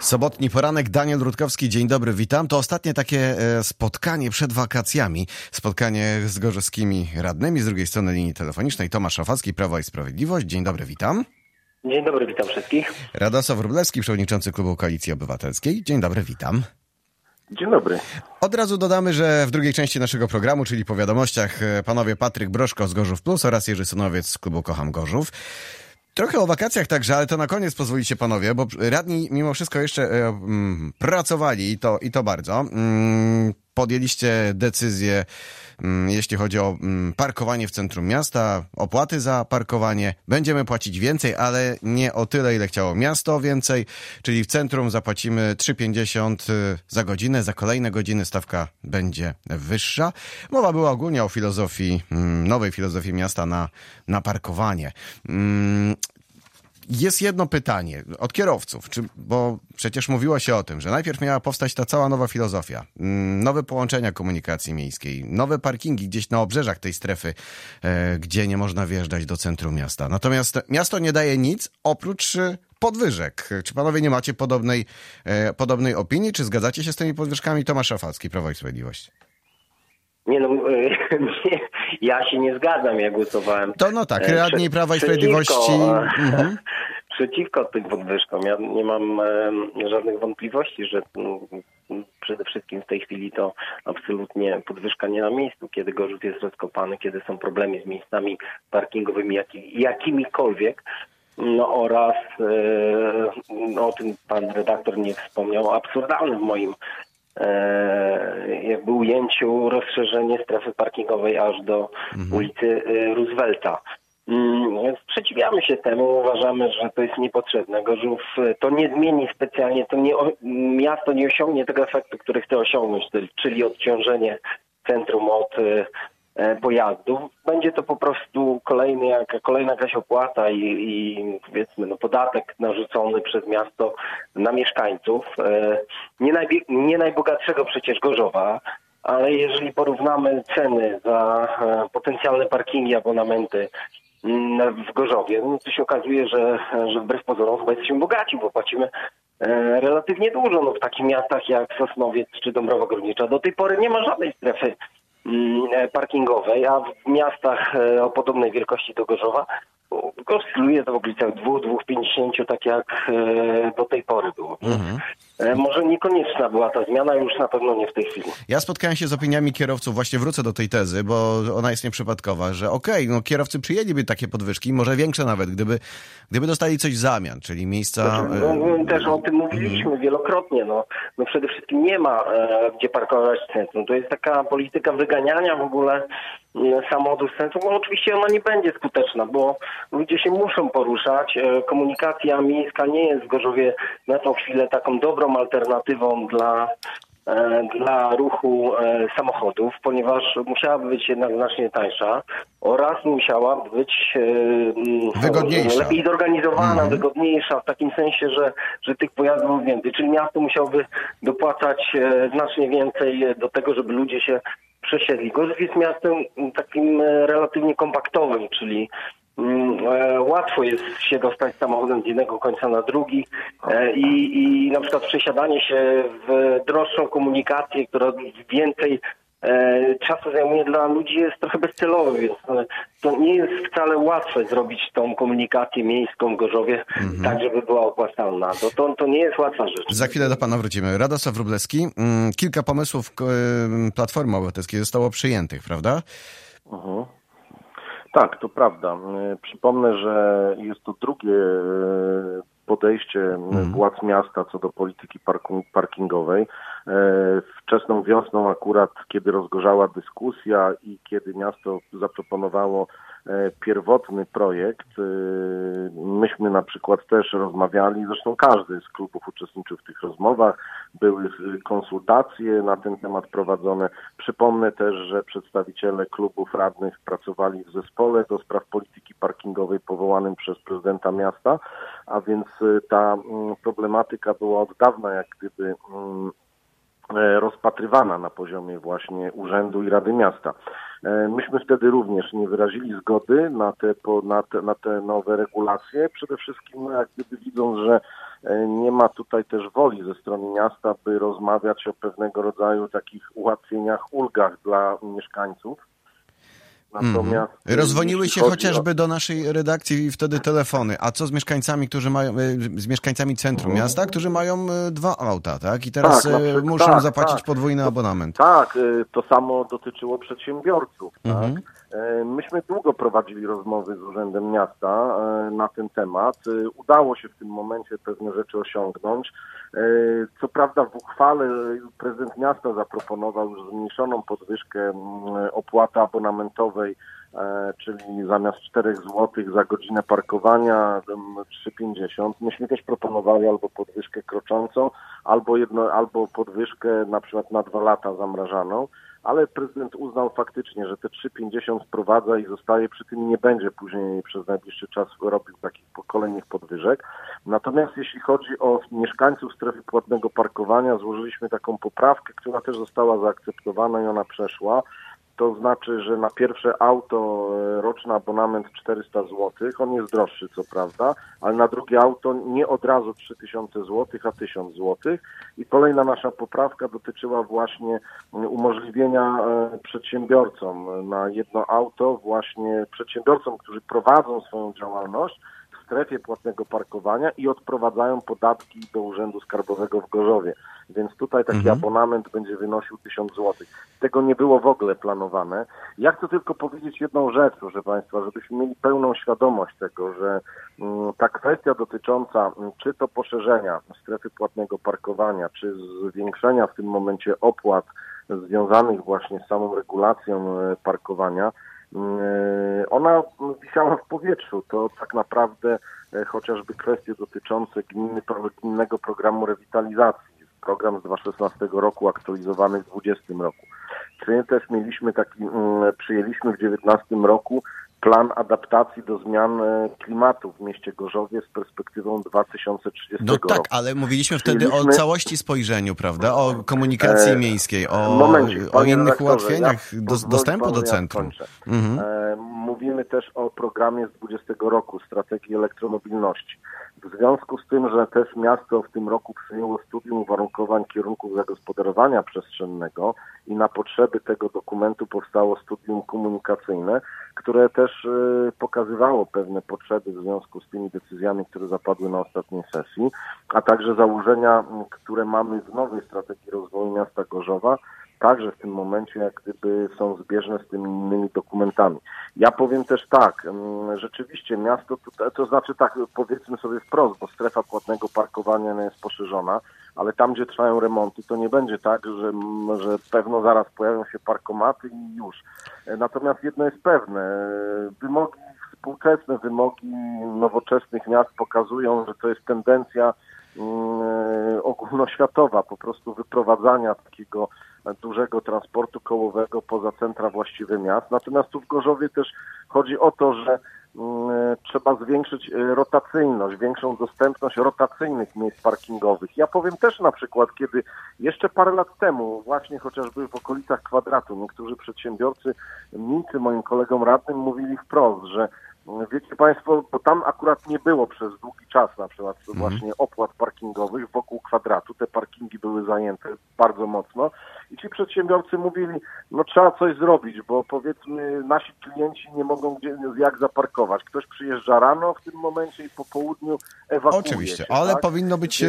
Sobotni poranek, Daniel Rutkowski, dzień dobry, witam. To ostatnie takie spotkanie przed wakacjami. Spotkanie z gorzowskimi radnymi. Z drugiej strony linii telefonicznej Tomasz Szafalski, Prawo i Sprawiedliwość. Dzień dobry, witam. Dzień dobry, witam wszystkich. Radosław Wróblewski, przewodniczący Klubu Koalicji Obywatelskiej. Dzień dobry, witam. Dzień dobry. Od razu dodamy, że w drugiej części naszego programu, czyli po wiadomościach, panowie Patryk Broszko z Gorzów Plus oraz Jerzy Sonowiec z Klubu Kocham Gorzów. Trochę o wakacjach także, ale to na koniec pozwolicie panowie, bo radni mimo wszystko jeszcze pracowali i to bardzo. Podjęliście decyzję, jeśli chodzi o parkowanie w centrum miasta, opłaty za parkowanie. Będziemy płacić więcej, ale nie o tyle, ile chciało miasto więcej, czyli w centrum zapłacimy 3,50 za godzinę, za kolejne godziny stawka będzie wyższa. Mowa była ogólnie o filozofii, nowej filozofii miasta na parkowanie. Jest jedno pytanie od kierowców, bo przecież mówiło się o tym, że najpierw miała powstać ta cała nowa filozofia, nowe połączenia komunikacji miejskiej, nowe parkingi gdzieś na obrzeżach tej strefy, gdzie nie można wjeżdżać do centrum miasta. Natomiast miasto nie daje nic oprócz podwyżek. Czy panowie nie macie podobnej opinii? Czy zgadzacie się z tymi podwyżkami? Tomasz Szafalski, Prawo i Sprawiedliwość. Ja się nie zgadzam, ja głosowałem. No tak, radni Prawa i Sprawiedliwości. Przeciwko tym podwyżkom. Ja nie mam żadnych wątpliwości, że przede wszystkim w tej chwili to absolutnie podwyżka nie na miejscu, kiedy Gorzów jest rozkopany, kiedy są problemy z miejscami parkingowymi jakimikolwiek. Oraz o tym pan redaktor nie wspomniał, absurdalnym w moim jakby ujęciu rozszerzenie strefy parkingowej aż do ulicy Roosevelta. Sprzeciwiamy się temu, uważamy, że to jest niepotrzebne. Gorzów to nie zmieni specjalnie, miasto nie osiągnie tego efektu, który chce osiągnąć, czyli odciążenie centrum od pojazdów. Będzie to po prostu kolejna jakaś opłata i powiedzmy podatek narzucony przez miasto na mieszkańców. Nie najbogatszego przecież Gorzowa, ale jeżeli porównamy ceny za potencjalne parkingi, abonamenty w Gorzowie, to się okazuje, że wbrew pozorom chyba jesteśmy bogaci, bo płacimy relatywnie dużo. W takich miastach jak Sosnowiec czy Dąbrowa Górnicza do tej pory nie ma żadnej strefy parkingowej, a w miastach o podobnej wielkości do Gorzowa oscyluje to w okolicach 2,50, tak jak do tej pory było. Może niekonieczna była ta zmiana, już na pewno nie w tej chwili. Ja spotkałem się z opiniami kierowców, właśnie wrócę do tej tezy, bo ona jest nieprzypadkowa, że kierowcy przyjęliby takie podwyżki, może większe nawet, gdyby dostali coś w zamian, czyli miejsca... Też o tym mówiliśmy wielokrotnie. Przede wszystkim nie ma gdzie parkować w centrum. To jest taka polityka wyganiania w ogóle samochodów z centrum. Oczywiście ona nie będzie skuteczna, bo ludzie się muszą poruszać. Komunikacja miejska nie jest w Gorzowie na tą chwilę taką dobrą alternatywą dla ruchu samochodów, ponieważ musiałaby być jednak znacznie tańsza oraz musiała być wygodniejsza. Lepiej zorganizowana, wygodniejsza, w takim sensie, że tych pojazdów więcej. Czyli miasto musiałoby dopłacać znacznie więcej do tego, żeby ludzie się przesiedli. Gorzów jest miastem takim relatywnie kompaktowym, czyli łatwo jest się dostać samochodem z jednego końca na drugi i na przykład przesiadanie się w droższą komunikację, która więcej czasu zajmuje dla ludzi, jest trochę bezcelowe, więc to nie jest wcale łatwe zrobić tą komunikację miejską w Gorzowie tak, żeby była opłacalna. To nie jest łatwa rzecz. Za chwilę do pana wrócimy. Radosław Wróblewski. Kilka pomysłów Platformy Obywatelskiej zostało przyjętych, prawda? Tak, to prawda. Przypomnę, że jest to drugie podejście władz miasta co do polityki parkingowej. Wczesną wiosną akurat, kiedy rozgorzała dyskusja i kiedy miasto zaproponowało pierwotny projekt, myśmy na przykład też rozmawiali, zresztą każdy z klubów uczestniczył w tych rozmowach, były konsultacje na ten temat prowadzone. Przypomnę też, że przedstawiciele klubów radnych pracowali w zespole do spraw polityki parkingowej powołanym przez prezydenta miasta, a więc ta problematyka była od dawna jak gdyby rozpatrywana na poziomie właśnie urzędu i Rady Miasta. Myśmy wtedy również nie wyrazili zgody na te nowe regulacje, przede wszystkim jak gdyby widząc, że nie ma tutaj też woli ze strony miasta, by rozmawiać o pewnego rodzaju takich ułatwieniach, ulgach dla mieszkańców. Natomiast rozwoniły się chociażby do naszej redakcji wtedy telefony. A co z mieszkańcami, którzy mają, z mieszkańcami centrum miasta, którzy mają 2 auta, tak? I teraz muszą zapłacić podwójny abonament. Tak, to samo dotyczyło przedsiębiorców, tak? Myśmy długo prowadzili rozmowy z Urzędem Miasta na ten temat. Udało się w tym momencie pewne rzeczy osiągnąć. Co prawda w uchwale prezydent miasta zaproponował już zmniejszoną podwyżkę opłaty abonamentowej, czyli zamiast 4 zł za godzinę parkowania 3,50. Myśmy też proponowali albo podwyżkę kroczącą, albo podwyżkę na przykład na 2 lata zamrażaną. Ale prezydent uznał faktycznie, że te 3,50 wprowadza i zostaje przy tym, nie będzie później przez najbliższy czas robił takich kolejnych podwyżek. Natomiast jeśli chodzi o mieszkańców strefy płatnego parkowania, złożyliśmy taką poprawkę, która też została zaakceptowana i ona przeszła. To znaczy, że na pierwsze auto roczny abonament 400 zł, on jest droższy co prawda, ale na drugie auto nie od razu 3000 zł, a 1000 zł. I kolejna nasza poprawka dotyczyła właśnie umożliwienia przedsiębiorcom na jedno auto, właśnie przedsiębiorcom, którzy prowadzą swoją działalność w strefie płatnego parkowania i odprowadzają podatki do Urzędu Skarbowego w Gorzowie. Więc tutaj taki abonament będzie wynosił 1000 zł. Tego nie było w ogóle planowane. Ja chcę tylko powiedzieć jedną rzecz, proszę Państwa, żebyśmy mieli pełną świadomość tego, że ta kwestia dotycząca czy to poszerzenia strefy płatnego parkowania, czy zwiększenia w tym momencie opłat związanych właśnie z samą regulacją parkowania, ona wisiała w powietrzu. To tak naprawdę chociażby kwestie dotyczące gminnego programu rewitalizacji. Program z 2016 roku aktualizowany w 2020 roku. Też przyjęliśmy w 2019 roku plan adaptacji do zmian klimatu w mieście Gorzowie z perspektywą 2030 roku. No tak, ale mówiliśmy wtedy o całości spojrzeniu, prawda? O komunikacji miejskiej, o innych ułatwieniach dostępu do centrum. Mówimy też o programie z 2020 roku, strategii elektromobilności. W związku z tym, że też miasto w tym roku przyjęło studium uwarunkowań kierunków zagospodarowania przestrzennego i na potrzeby tego dokumentu powstało studium komunikacyjne, które też pokazywało pewne potrzeby w związku z tymi decyzjami, które zapadły na ostatniej sesji, a także założenia, które mamy w nowej strategii rozwoju miasta Gorzowa, także w tym momencie jak gdyby są zbieżne z tymi innymi dokumentami. Ja powiem też tak, rzeczywiście miasto, to znaczy tak, powiedzmy sobie wprost, bo strefa płatnego parkowania jest poszerzona, ale tam, gdzie trwają remonty, to nie będzie tak, że pewno zaraz pojawią się parkomaty i już. Natomiast jedno jest pewne, współczesne wymogi nowoczesnych miast pokazują, że to jest tendencja ogólnoświatowa, po prostu wyprowadzania takiego dużego transportu kołowego poza centra właściwych miast. Natomiast tu w Gorzowie też chodzi o to, że trzeba zwiększyć rotacyjność, większą dostępność rotacyjnych miejsc parkingowych. Ja powiem też na przykład, kiedy jeszcze parę lat temu, właśnie chociażby w okolicach Kwadratu, niektórzy przedsiębiorcy, moim kolegom radnym mówili wprost, że wiecie Państwo, bo tam akurat nie było przez długi czas na przykład właśnie opłat parkingowych wokół Kwadratu. Te parkingi były zajęte bardzo mocno i ci przedsiębiorcy mówili, no trzeba coś zrobić, bo powiedzmy nasi klienci nie mogą jak zaparkować. Ktoś przyjeżdża rano w tym momencie i po południu ewakuuje Oczywiście, się, ale tak? powinno być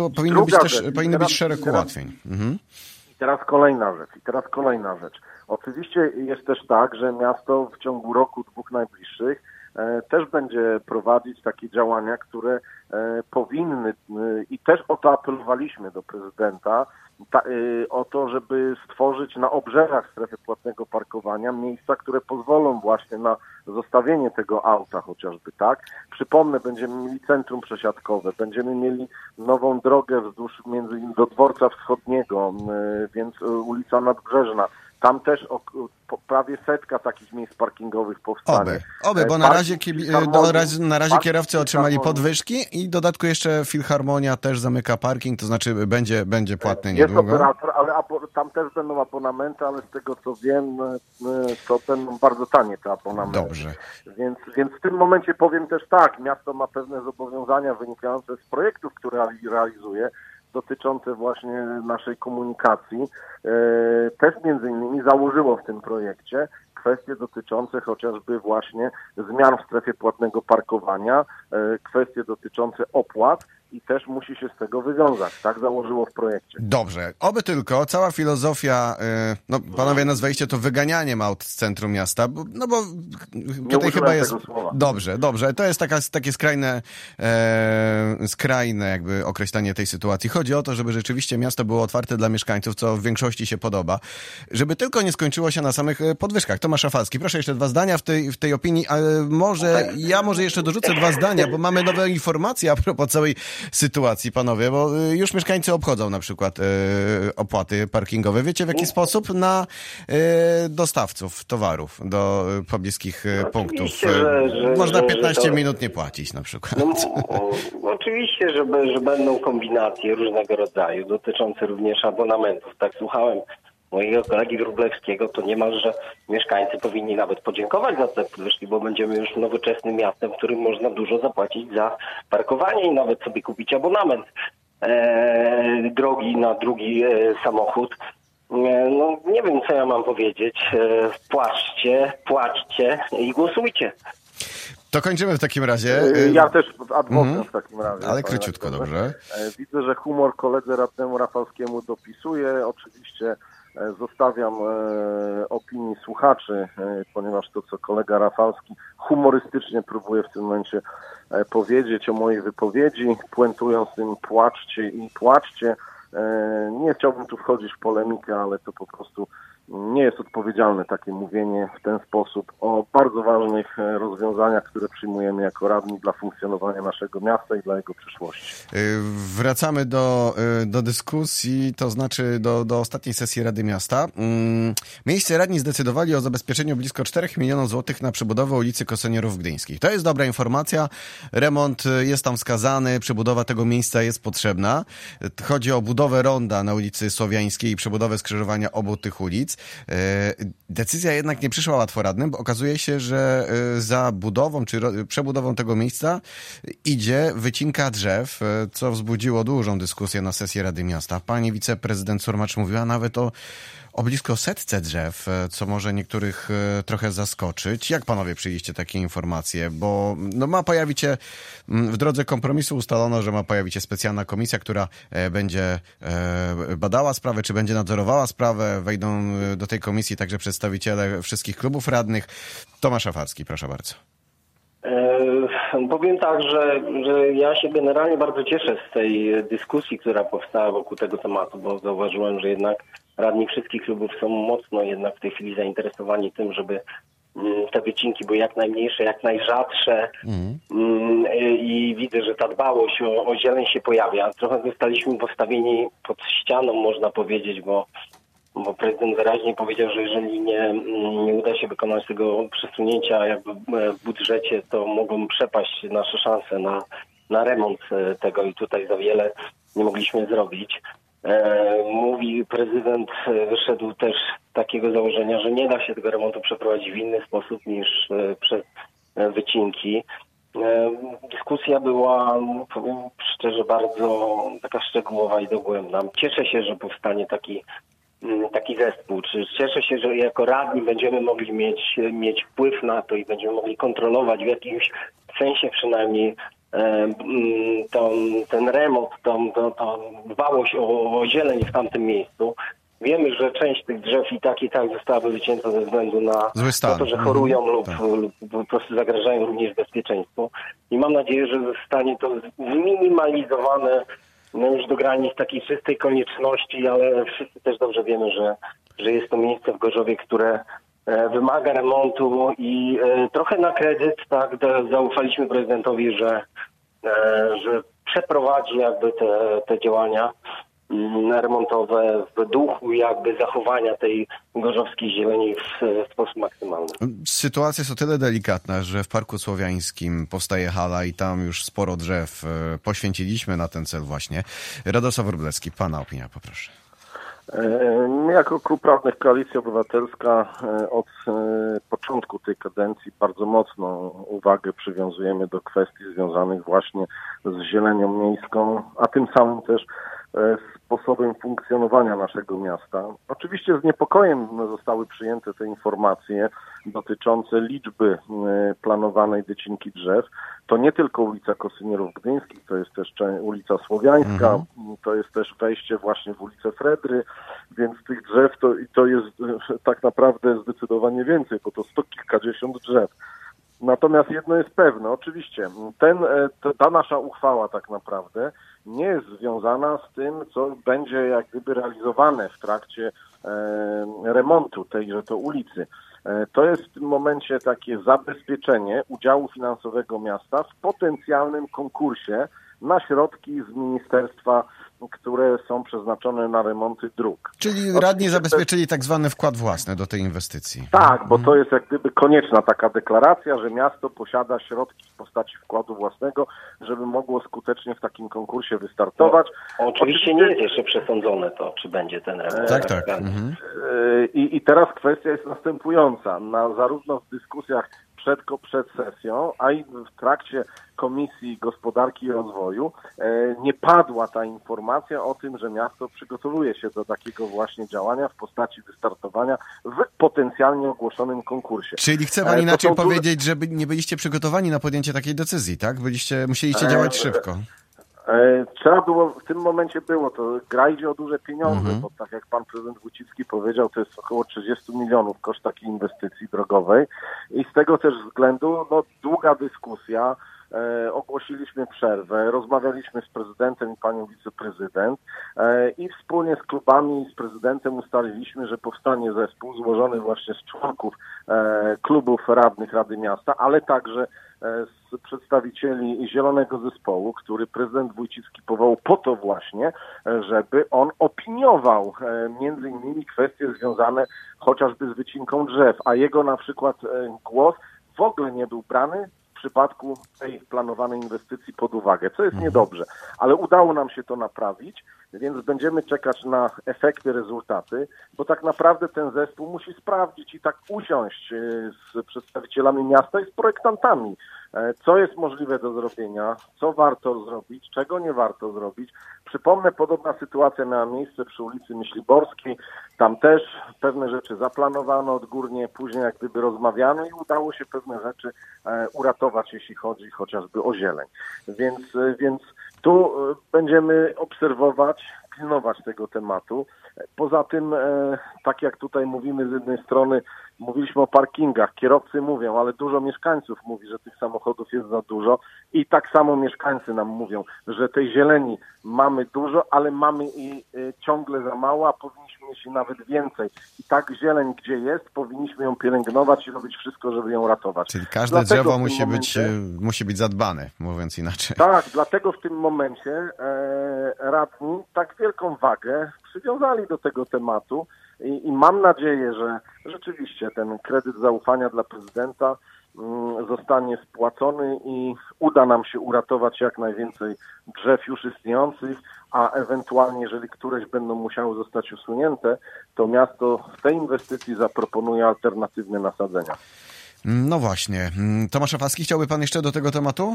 szereg ułatwień. I teraz kolejna rzecz. Oczywiście jest też tak, że miasto w ciągu roku, 2 najbliższych też będzie prowadzić takie działania, które powinny i też o to apelowaliśmy do prezydenta, o to, żeby stworzyć na obrzeżach strefy płatnego parkowania miejsca, które pozwolą właśnie na zostawienie tego auta chociażby, tak? Przypomnę, będziemy mieli centrum przesiadkowe, będziemy mieli nową drogę wzdłuż do dworca wschodniego, więc ulica Nadbrzeżna. Tam też prawie 100 takich miejsc parkingowych powstanie. Oby, bo na razie kierowcy otrzymali podwyżki i w dodatku jeszcze Filharmonia też zamyka parking, to znaczy będzie płatny niedługo. Jest operator, tam też będą abonamenty, ale z tego co wiem, to będą bardzo tanie te abonamenty. Dobrze. Więc w tym momencie powiem też tak, miasto ma pewne zobowiązania wynikające z projektów, które realizuje, dotyczące właśnie naszej komunikacji. Też między innymi założyło w tym projekcie kwestie dotyczące chociażby właśnie zmian w strefie płatnego parkowania, kwestie dotyczące opłat i też musi się z tego wywiązać. Tak założyło w projekcie. Dobrze. Oby tylko cała filozofia, panowie nazwaliście to wyganianiem aut z centrum miasta, bo tutaj chyba jest... Dobrze. To jest takie skrajne jakby określenie tej sytuacji. Chodzi o to, żeby rzeczywiście miasto było otwarte dla mieszkańców, co w większości się podoba. Żeby tylko nie skończyło się na samych podwyżkach. Tomasz Rafalski, proszę jeszcze 2 zdania w tej opinii, ale może jeszcze dorzucę 2 zdania, bo mamy nowe informacje a propos całej sytuacji, panowie, bo już mieszkańcy obchodzą na przykład opłaty parkingowe. Wiecie w jaki sposób? Na dostawców towarów do pobliskich punktów. Można 15 minut nie płacić na przykład. Oczywiście, że będą kombinacje różnego rodzaju, dotyczące również abonamentów. Tak słuchałem mojego kolegi Wróblewskiego, to niemalże mieszkańcy powinni nawet podziękować za te podwyżki, bo będziemy już nowoczesnym miastem, w którym można dużo zapłacić za parkowanie i nawet sobie kupić abonament drogi na drugi samochód. Nie wiem, co ja mam powiedzieć. Płaczcie i głosujcie. To kończymy w takim razie. Ja też adwokat w takim razie. Ale króciutko, dobrze. Widzę, że humor koledze radnemu Rafalskiemu dopisuje. Oczywiście zostawiam opinii słuchaczy, ponieważ to, co kolega Rafalski humorystycznie próbuje w tym momencie powiedzieć o mojej wypowiedzi, puentując tym płaczcie. Nie chciałbym tu wchodzić w polemikę, ale to po prostu nie jest odpowiedzialne takie mówienie w ten sposób o bardzo ważnych rozwiązaniach, które przyjmujemy jako radni dla funkcjonowania naszego miasta i dla jego przyszłości. Wracamy do dyskusji, to znaczy do ostatniej sesji Rady Miasta. Miejsce radni zdecydowali o zabezpieczeniu blisko 4 milionów złotych na przebudowę ulicy Kosonierów Gdyńskich. To jest dobra informacja. Remont jest tam wskazany, przebudowa tego miejsca jest potrzebna. Chodzi o budowę ronda na ulicy Słowiańskiej i przebudowę skrzyżowania obu tych ulic. Decyzja jednak nie przyszła łatwo radnym, bo okazuje się, że za budową czy przebudową tego miejsca idzie wycinka drzew, co wzbudziło dużą dyskusję na sesji Rady Miasta. Pani wiceprezydent Surmacz mówiła nawet o blisko 100 drzew, co może niektórych trochę zaskoczyć. Jak panowie przyjęliście takie informacje? Bo ma pojawić się, w drodze kompromisu ustalono, że ma pojawić się specjalna komisja, która będzie badała sprawę, czy będzie nadzorowała sprawę. Wejdą do tej komisji także przedstawiciele wszystkich klubów radnych. Tomasz Rafalski, proszę bardzo. Powiem tak, że ja się generalnie bardzo cieszę z tej dyskusji, która powstała wokół tego tematu, bo zauważyłem, że jednak radni wszystkich klubów są mocno jednak w tej chwili zainteresowani tym, żeby te wycinki były jak najmniejsze, jak najrzadsze i widzę, że ta dbałość o zieleń się pojawia. Trochę zostaliśmy postawieni pod ścianą, można powiedzieć, bo prezydent wyraźnie powiedział, że jeżeli nie uda się wykonać tego przesunięcia jakby w budżecie, to mogą przepaść nasze szanse na remont tego i tutaj za wiele nie mogliśmy zrobić. Mówi prezydent, wyszedł też z takiego założenia, że nie da się tego remontu przeprowadzić w inny sposób niż przez wycinki. Dyskusja była, powiem szczerze, bardzo taka szczegółowa i dogłębna. Cieszę się, że powstanie taki zespół. Cieszę się, że jako radni będziemy mogli mieć wpływ na to i będziemy mogli kontrolować w jakimś sensie przynajmniej ten remont, tą dbałość o zieleń w tamtym miejscu. Wiemy, że część tych drzew i tak zostałaby wycięta ze względu na to, że chorują lub po prostu zagrażają również bezpieczeństwu. I mam nadzieję, że zostanie to zminimalizowane już do granic takiej czystej konieczności, ale wszyscy też dobrze wiemy, że jest to miejsce w Gorzowie, które wymaga remontu i trochę na kredyt tak zaufaliśmy prezydentowi, że przeprowadzi jakby te działania remontowe w duchu jakby zachowania tej gorzowskiej zieleni w sposób maksymalny. Sytuacja jest o tyle delikatna, że w Parku Słowiańskim powstaje hala i tam już sporo drzew poświęciliśmy na ten cel właśnie. Radosław Wróblewski, pana opinia, poproszę. Jako Klub Radnych Koalicja Obywatelska od początku tej kadencji bardzo mocną uwagę przywiązujemy do kwestii związanych właśnie z zielenią miejską, a tym samym też sposobem funkcjonowania naszego miasta. Oczywiście z niepokojem zostały przyjęte te informacje dotyczące liczby planowanej wycinki drzew. To nie tylko ulica Kosynierów Gdyńskich, to jest też ulica Słowiańska, to jest też wejście właśnie w ulicę Fredry, więc tych drzew to jest tak naprawdę zdecydowanie więcej, bo to 100 kilkadziesiąt drzew. Natomiast jedno jest pewne, oczywiście, ta nasza uchwała tak naprawdę nie jest związana z tym, co będzie jak gdyby realizowane w trakcie remontu tejże to ulicy. To jest w tym momencie takie zabezpieczenie udziału finansowego miasta w potencjalnym konkursie na środki z ministerstwa, które są przeznaczone na remonty dróg. Czyli radni zabezpieczyli tak zwany wkład własny do tej inwestycji. Tak, bo to jest jak gdyby konieczna taka deklaracja, że miasto posiada środki w postaci wkładu własnego, żeby mogło skutecznie w takim konkursie wystartować. No, oczywiście nie jest jeszcze przesądzone to, czy będzie ten remont. Tak. I teraz kwestia jest następująca. Zarówno w dyskusjach przed sesją, a i w trakcie Komisji Gospodarki i Rozwoju nie padła ta informacja o tym, że miasto przygotowuje się do takiego właśnie działania w postaci wystartowania w potencjalnie ogłoszonym konkursie. Czyli chce pan inaczej powiedzieć, że nie byliście przygotowani na podjęcie takiej decyzji, tak? Musieliście działać szybko. Trzeba było, w tym momencie gra idzie o duże pieniądze, bo tak jak pan prezydent Wójcicki powiedział, to jest około 30 milionów koszt takiej inwestycji drogowej i z tego też względu długa dyskusja, ogłosiliśmy przerwę, rozmawialiśmy z prezydentem i panią wiceprezydent i wspólnie z klubami i z prezydentem ustaliliśmy, że powstanie zespół złożony właśnie z członków klubów radnych Rady Miasta, ale także z przedstawicieli Zielonego Zespołu, który prezydent Wójcicki powołał po to właśnie, żeby on opiniował między innymi kwestie związane chociażby z wycinką drzew, a jego na przykład głos w ogóle nie był brany w przypadku tej planowanej inwestycji pod uwagę, co jest niedobrze, ale udało nam się to naprawić, więc będziemy czekać na efekty, rezultaty, bo tak naprawdę ten zespół musi sprawdzić i tak usiąść z przedstawicielami miasta i z projektantami, co jest możliwe do zrobienia, co warto zrobić, czego nie warto zrobić. Przypomnę, podobna sytuacja miała miejsce przy ulicy Myśliborskiej. Tam też pewne rzeczy zaplanowano odgórnie, później jak gdyby rozmawiano i udało się pewne rzeczy uratować, jeśli chodzi chociażby o zieleń. Więc tu będziemy obserwować, pilnować tego tematu. Poza tym, tak jak tutaj mówimy z jednej strony, mówiliśmy o parkingach, kierowcy mówią, ale dużo mieszkańców mówi, że tych samochodów jest za dużo i tak samo mieszkańcy nam mówią, że tej zieleni mamy dużo, ale mamy i ciągle za mało, a powinniśmy mieć nawet więcej. I tak zieleń, gdzie jest, powinniśmy ją pielęgnować i robić wszystko, żeby ją ratować. Czyli każde drzewo musi być zadbane, mówiąc inaczej. Tak, dlatego w tym momencie radni tak wielką wagę przywiązali do tego tematu i mam nadzieję, że rzeczywiście ten kredyt zaufania dla prezydenta zostanie spłacony i uda nam się uratować jak najwięcej drzew już istniejących, a ewentualnie, jeżeli któreś będą musiały zostać usunięte, to miasto w tej inwestycji zaproponuje alternatywne nasadzenia. No właśnie. Tomasz Szafalski, chciałby pan jeszcze do tego tematu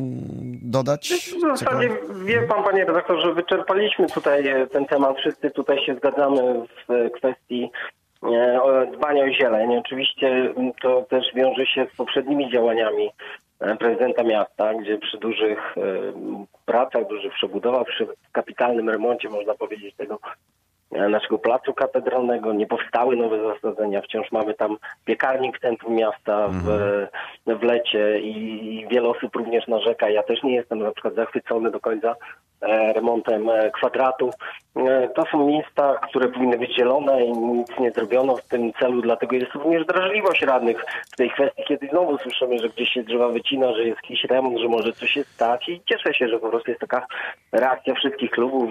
dodać? W zasadzie wie pan, panie redaktorze, wyczerpaliśmy tutaj ten temat. Wszyscy tutaj się zgadzamy w kwestii dbania o zieleń. Oczywiście to też wiąże się z poprzednimi działaniami prezydenta miasta, gdzie przy dużych pracach, dużych przebudowach, przy kapitalnym remoncie, można powiedzieć, tego naszego placu katedralnego, nie powstały nowe zasadzenia, wciąż mamy tam piekarnik w centrum miasta w Lecie i wiele osób również narzeka. Ja też nie jestem na przykład zachwycony do końca remontem Kwadratu. To są miejsca, które powinny być zielone i nic nie zrobiono w tym celu, dlatego jest również drażliwość radnych w tej kwestii, kiedy znowu słyszymy, że gdzieś się drzewa wycina, że jest jakiś remont, że może coś się stać i cieszę się, że po prostu jest taka reakcja wszystkich klubów,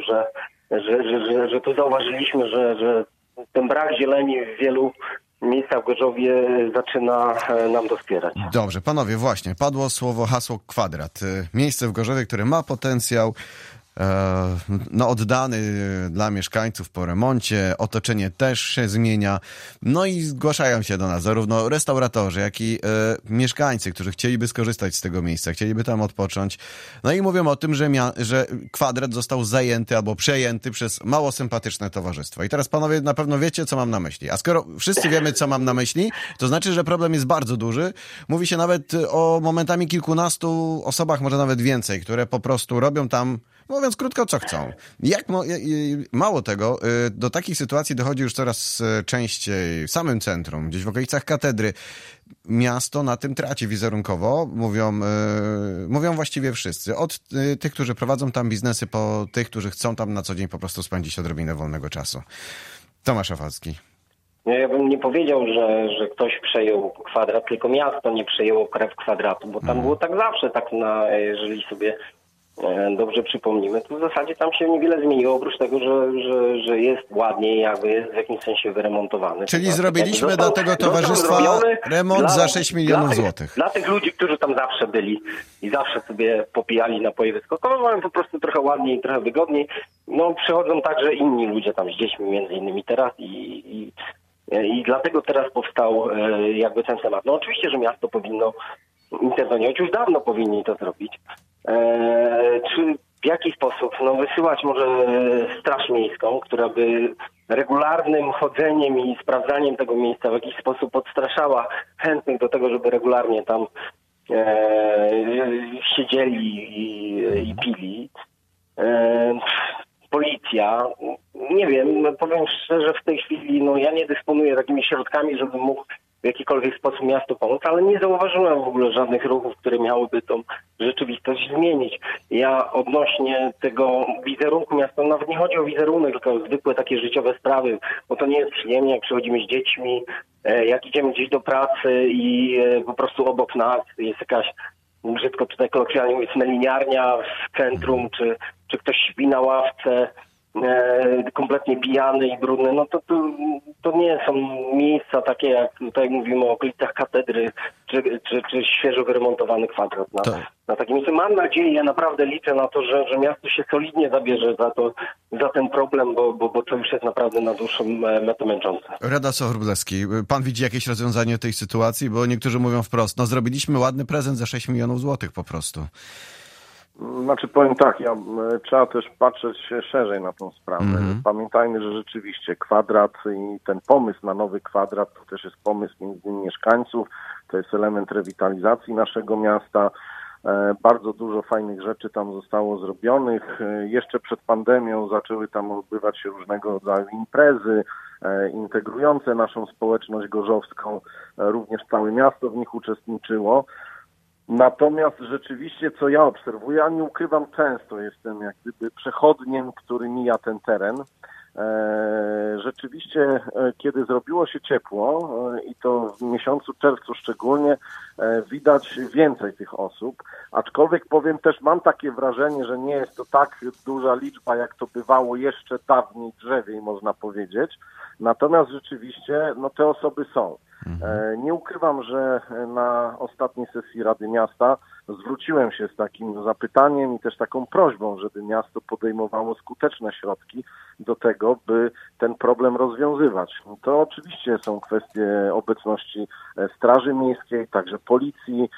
że tu zauważyliśmy, że ten brak zieleni w wielu miejscach w Gorzowie zaczyna nam doskwierać. Dobrze, panowie, właśnie, padło hasło Kwadrat. Miejsce w Gorzowie, które ma potencjał, oddany dla mieszkańców po remoncie, otoczenie też się zmienia, no i zgłaszają się do nas zarówno restauratorzy, jak i mieszkańcy, którzy chcieliby skorzystać z tego miejsca, chcieliby tam odpocząć, no i mówią o tym, że kwadrat został zajęty albo przejęty przez mało sympatyczne towarzystwo. I teraz panowie na pewno wiecie, co mam na myśli. A skoro wszyscy wiemy, co mam na myśli, to znaczy, że problem jest bardzo duży. Mówi się nawet o momentami kilkunastu osobach, może nawet więcej, które po prostu robią tam, mówiąc krótko, co chcą. Mało tego, do takich sytuacji dochodzi już coraz częściej w samym centrum, gdzieś w okolicach katedry. Miasto na tym traci wizerunkowo, mówią właściwie wszyscy. Od tych, którzy prowadzą tam biznesy, po tych, którzy chcą tam na co dzień po prostu spędzić odrobinę wolnego czasu. Tomasz Rafalski. Ja bym nie powiedział, że ktoś przejął kwadrat, tylko miasto nie przejęło kwadratu, bo tam było tak zawsze, jeżeli sobie dobrze przypomnimy, to w zasadzie tam się niewiele zmieniło, oprócz tego, że jest ładniej, jakby jest w jakimś sensie wyremontowany. Czyli zrobiliśmy do tego towarzystwa remont za 6 milionów złotych. Dla tych ludzi, którzy tam zawsze byli i zawsze sobie popijali napoje wyskokowe, mają po prostu trochę ładniej, trochę wygodniej. No przychodzą także inni ludzie tam z dziećmi między innymi teraz i dlatego teraz powstał jakby ten temat. No oczywiście, że miasto powinno interweniować, już dawno powinni to zrobić. Czy w jaki sposób? No wysyłać może Straż Miejską, która by regularnym chodzeniem i sprawdzaniem tego miejsca w jakiś sposób odstraszała chętnych do tego, żeby regularnie tam siedzieli i pili. Policja, nie wiem, powiem szczerze, w tej chwili ja nie dysponuję takimi środkami, żebym mógł w jakikolwiek sposób miastu pomóc, ale nie zauważyłem w ogóle żadnych ruchów, które miałyby tą rzeczywistość zmienić. Ja odnośnie tego wizerunku miasta, nawet nie chodzi o wizerunek, tylko o zwykłe takie życiowe sprawy, bo to nie jest przyjemnie, jak przychodzimy z dziećmi, jak idziemy gdzieś do pracy i po prostu obok nas jest jakaś, brzydko tutaj kolokwialnie mówiąc, meliniarnia w centrum, czy ktoś śpi na ławce, kompletnie pijany i brudny, no to nie są miejsca takie, jak tutaj mówimy o okolicach katedry, czy świeżo wyremontowany kwadrat na takim miejscu. Mam nadzieję, naprawdę liczę na to, że miasto się solidnie zabierze za ten problem, bo to już jest naprawdę na dłuższą metę męczące. Radosław Wróblewski, pan widzi jakieś rozwiązanie tej sytuacji? Bo niektórzy mówią wprost, zrobiliśmy ładny prezent za 6 milionów złotych po prostu. Znaczy powiem tak, trzeba też patrzeć szerzej na tą sprawę. Pamiętajmy, że rzeczywiście kwadrat i ten pomysł na nowy kwadrat to też jest pomysł między innymi mieszkańców, to jest element rewitalizacji naszego miasta. Bardzo dużo fajnych rzeczy tam zostało zrobionych. Jeszcze przed pandemią zaczęły tam odbywać się różnego rodzaju imprezy integrujące naszą społeczność gorzowską. Również całe miasto w nich uczestniczyło. Natomiast rzeczywiście, co ja obserwuję, a nie ukrywam, często jestem jak gdyby przechodniem, który mija ten teren. Rzeczywiście, kiedy zrobiło się ciepło i to w miesiącu czerwcu szczególnie, widać więcej tych osób. Aczkolwiek powiem też, mam takie wrażenie, że nie jest to tak duża liczba, jak to bywało jeszcze dawniej, drzewiej można powiedzieć. Natomiast rzeczywiście te osoby są. Nie ukrywam, że na ostatniej sesji Rady Miasta zwróciłem się z takim zapytaniem i też taką prośbą, żeby miasto podejmowało skuteczne środki do tego, by ten problem rozwiązywać. To oczywiście są kwestie obecności Straży Miejskiej, także policji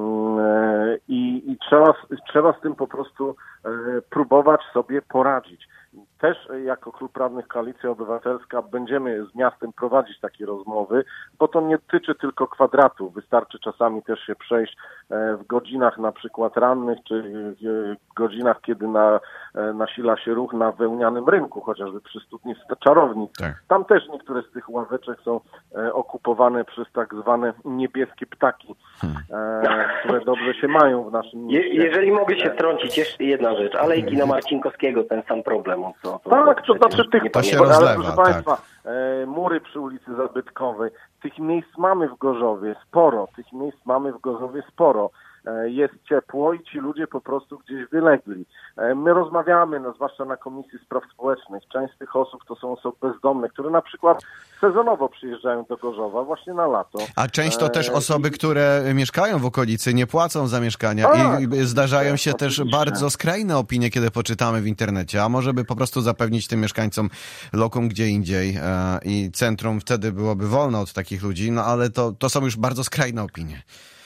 i trzeba z tym po prostu próbować sobie poradzić. Też jako Klub Radnych Koalicja Obywatelska będziemy z miastem prowadzić takie rozmowy, bo to nie tyczy tylko kwadratu. Wystarczy czasami też się przejść w godzinach na przykład rannych, czy w godzinach, kiedy nasila się ruch na wełnianym rynku, chociażby przy studni Czarownic. Tak. Tam też niektóre z tych ławeczek są okupowane przez tak zwane niebieskie ptaki, które dobrze się mają w naszym mieście. Jeżeli mogę się wtrącić, jeszcze jedna rzecz. Alejki na Marcinkowskiego, ten sam problem. Tak, to znaczy tych, to się rozlewa, ale proszę Państwa, mury przy ulicy Zabytkowej, tych miejsc mamy w Gorzowie sporo, jest ciepło i ci ludzie po prostu gdzieś wylegli. My rozmawiamy, zwłaszcza na Komisji Spraw Społecznych. Część z tych osób to są osoby bezdomne, które na przykład sezonowo przyjeżdżają do Gorzowa właśnie na lato. A część to też osoby, które mieszkają w okolicy, nie płacą za mieszkania i zdarzają się też bardzo skrajne opinie, kiedy poczytamy w internecie. A może by po prostu zapewnić tym mieszkańcom lokum gdzie indziej i centrum wtedy byłoby wolne od takich ludzi, no ale to są już bardzo skrajne opinie.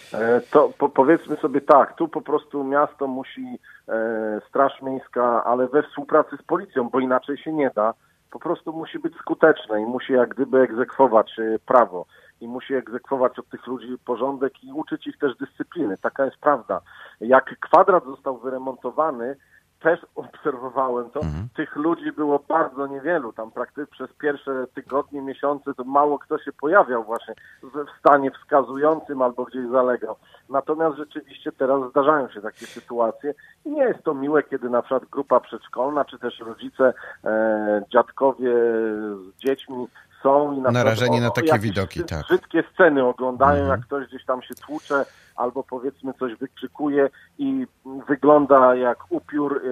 To powiedzmy sobie tak, tu po prostu miasto musi, Straż Miejska, ale we współpracy z policją, bo inaczej się nie da, po prostu musi być skuteczne i musi jak gdyby egzekwować prawo i musi egzekwować od tych ludzi porządek i uczyć ich też dyscypliny. Taka jest prawda. Jak kwadrat został wyremontowany, też obserwowałem to, tych ludzi było bardzo niewielu. Tam praktycznie przez pierwsze tygodnie, miesiące to mało kto się pojawiał właśnie w stanie wskazującym albo gdzieś zalegał. Natomiast rzeczywiście teraz zdarzają się takie sytuacje i nie jest to miłe, kiedy na przykład grupa przedszkolna, czy też rodzice, dziadkowie z dziećmi są i narażeni na takie widoki, tak. Brzydkie sceny oglądają, jak ktoś gdzieś tam się tłucze albo powiedzmy coś wykrzykuje i wygląda jak upiór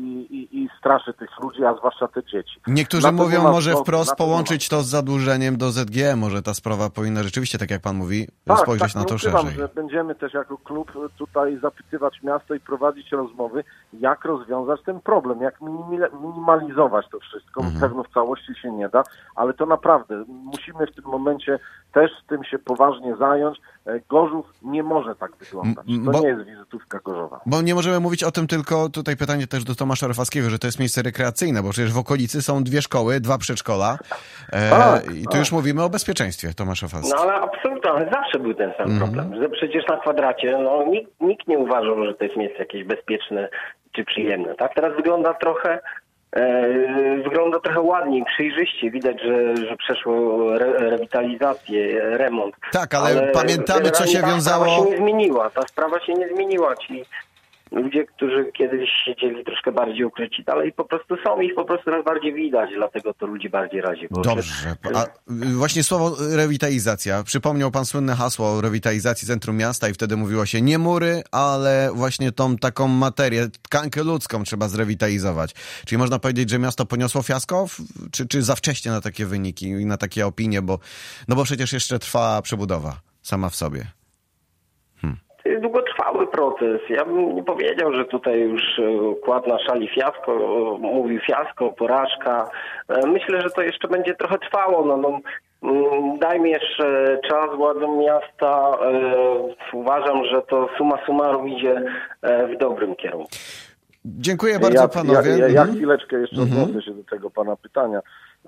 i straszy tych ludzi, a zwłaszcza te dzieci. Niektórzy mówią, może wprost połączyć to z zadłużeniem do ZG. Może ta sprawa powinna rzeczywiście, tak jak pan mówi, spojrzeć na to szerzej. Że będziemy też jako klub tutaj zapytywać miasto i prowadzić rozmowy, jak rozwiązać ten problem, jak minimalizować to wszystko. Pewno w całości się nie da, ale to naprawdę musimy w tym momencie też tym się poważnie zająć. Gorzów nie może tak wyglądać. To nie jest wizytówka Gorzowa. Bo nie możemy mówić o tym tylko, tutaj pytanie też do Tomasza Rafalskiego, że to jest miejsce rekreacyjne, bo przecież w okolicy są 2 szkoły, 2 przedszkola i tu już mówimy o bezpieczeństwie, Tomasz Rafalski. No ale absolutnie, ale zawsze był ten sam problem, że przecież na kwadracie nikt nie uważał, że to jest miejsce jakieś bezpieczne czy przyjemne. Tak? Teraz wygląda trochę ładniej, przejrzyście. Widać, że przeszło rewitalizację, remont. Tak, ale pamiętamy, co się wiązało... Ta sprawa się nie zmieniła. Ci ludzie, którzy kiedyś siedzieli troszkę bardziej ukryci, dalej po prostu są, ich po prostu teraz bardziej widać, dlatego to ludzi bardziej razi. Dobrze. A właśnie słowo rewitalizacja. Przypomniał pan słynne hasło o rewitalizacji centrum miasta i wtedy mówiło się nie mury, ale właśnie tą taką materię, tkankę ludzką trzeba zrewitalizować. Czyli można powiedzieć, że miasto poniosło fiasko? Czy za wcześnie na takie wyniki i na takie opinie? Bo przecież jeszcze trwa przebudowa sama w sobie. To jest długotrwały proces. Ja bym nie powiedział, że tutaj już kładł na szali fiasko, mówił fiasko, porażka. Myślę, że to jeszcze będzie trochę trwało. Dajmy jeszcze czas władzom miasta. Uważam, że to summa summarum idzie w dobrym kierunku. Dziękuję bardzo panowie. Ja chwileczkę jeszcze odniosę się do tego pana pytania.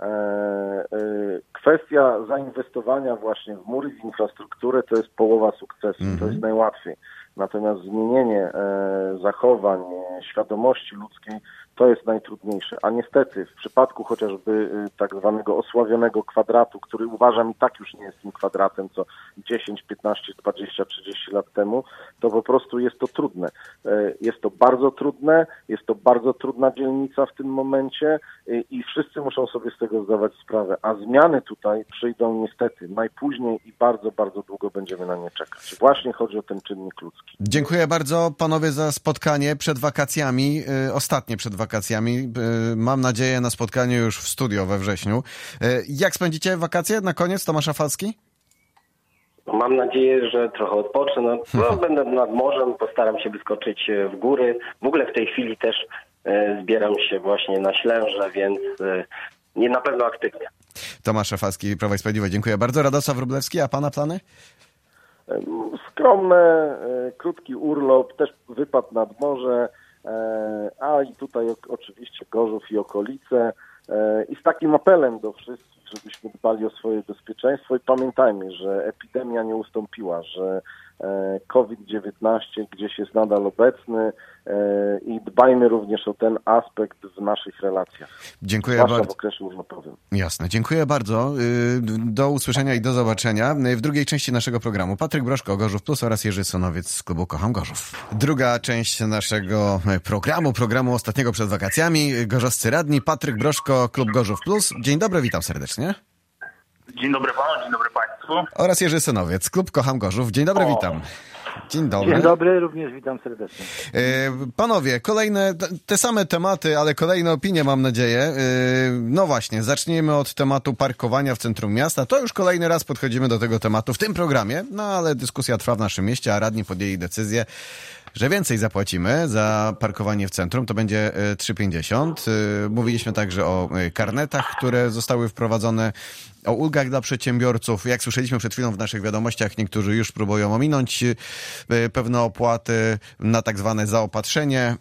Kwestia zainwestowania właśnie w mury, w infrastrukturę to jest połowa sukcesu, to jest najłatwiej. Natomiast zmienienie zachowań, świadomości ludzkiej to jest najtrudniejsze. A niestety w przypadku chociażby tak zwanego osławionego kwadratu, który uważam i tak już nie jest tym kwadratem, co 10, 15, 20, 30 lat temu, to po prostu jest to trudne. Jest to bardzo trudne, jest to bardzo trudna dzielnica w tym momencie i wszyscy muszą sobie z tego zdawać sprawę. A zmiany tutaj przyjdą niestety najpóźniej i bardzo, bardzo długo będziemy na nie czekać. Właśnie chodzi o ten czynnik ludzki. Dziękuję bardzo panowie za spotkanie przed wakacjami, ostatnie przed wakacjami. Mam nadzieję na spotkanie już w studio we wrześniu. Jak spędzicie wakacje na koniec, Tomasz Rafalski? Mam nadzieję, że trochę odpocznę. Będę nad morzem, postaram się wyskoczyć w góry. W ogóle w tej chwili też zbieram się właśnie na Ślęże, więc nie na pewno aktywnie. Tomasz Rafalski, Prawo i Sprawiedliwość. Dziękuję bardzo. Radosław Wróblewski, a pana plany? Skromne, krótki urlop, też wypad nad morze, a i tutaj oczywiście Gorzów i okolice i z takim apelem do wszystkich, żebyśmy dbali o swoje bezpieczeństwo i pamiętajmy, że epidemia nie ustąpiła, że COVID-19 gdzieś jest nadal obecny i dbajmy również o ten aspekt w naszych relacjach. Dziękuję bardzo. W okresie urlopowym. Jasne, dziękuję bardzo. Do usłyszenia i do zobaczenia w drugiej części naszego programu. Patryk Broszko, Gorzów Plus oraz Jerzy Sonowiec z klubu Kocham Gorzów. Druga część naszego programu ostatniego przed wakacjami. Gorzowscy radni, Patryk Broszko, klub Gorzów Plus. Dzień dobry, witam serdecznie. Dzień dobry panu, dzień dobry państwu. Oraz Jerzy Sonowiec, klub Kocham Gorzów. Dzień dobry, witam. Dzień dobry. Dzień dobry, również witam serdecznie. Panowie, kolejne, te same tematy, ale kolejne opinie, mam nadzieję. No właśnie, zacznijmy od tematu parkowania w centrum miasta. To już kolejny raz podchodzimy do tego tematu w tym programie, no ale dyskusja trwa w naszym mieście, a radni podjęli decyzję, że więcej zapłacimy za parkowanie w centrum, to będzie 3,50. Mówiliśmy także o karnetach, które zostały wprowadzone, o ulgach dla przedsiębiorców. Jak słyszeliśmy przed chwilą w naszych wiadomościach, niektórzy już próbują ominąć pewne opłaty na tak zwane zaopatrzenie.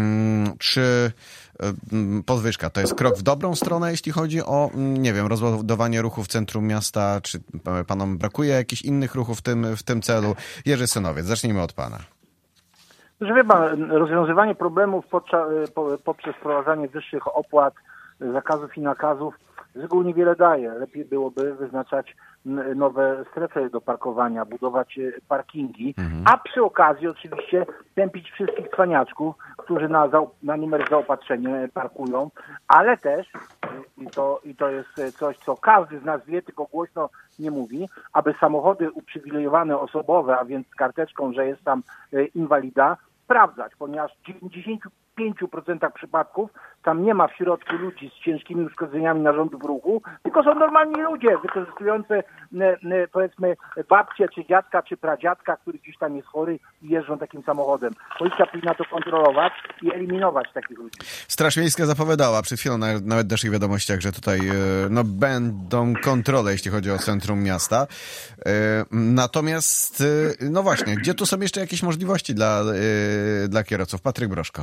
Czy podwyżka to jest krok w dobrą stronę, jeśli chodzi o, nie wiem, rozładowanie ruchu w centrum miasta? Czy panom brakuje jakichś innych ruchów w tym celu? Jerzy Synowiec, zacznijmy od pana. Że wie pan, rozwiązywanie problemów poprzez wprowadzanie wyższych opłat, zakazów i nakazów z reguły niewiele daje. Lepiej byłoby wyznaczać nowe strefy do parkowania, budować parkingi, a przy okazji oczywiście tępić wszystkich cwaniaczków, którzy na numer zaopatrzenie parkują, ale też, i to jest coś, co każdy z nas wie, tylko głośno nie mówi, aby samochody uprzywilejowane osobowe, a więc z karteczką, że jest tam inwalida, sprawdzać, ponieważ w 95% przypadków tam nie ma w środku ludzi z ciężkimi uszkodzeniami narządów ruchu, tylko są normalni ludzie wykorzystujący powiedzmy babcię, czy dziadka, czy pradziadka, który gdzieś tam jest chory i jeżdżą takim samochodem. Policja powinna to kontrolować i eliminować takich ludzi. Straż Miejska zapowiadała przed chwilą nawet w naszych wiadomościach, że tutaj będą kontrole, jeśli chodzi o centrum miasta. Natomiast, no właśnie, gdzie tu są jeszcze jakieś możliwości dla kierowców? Patryk Broszko.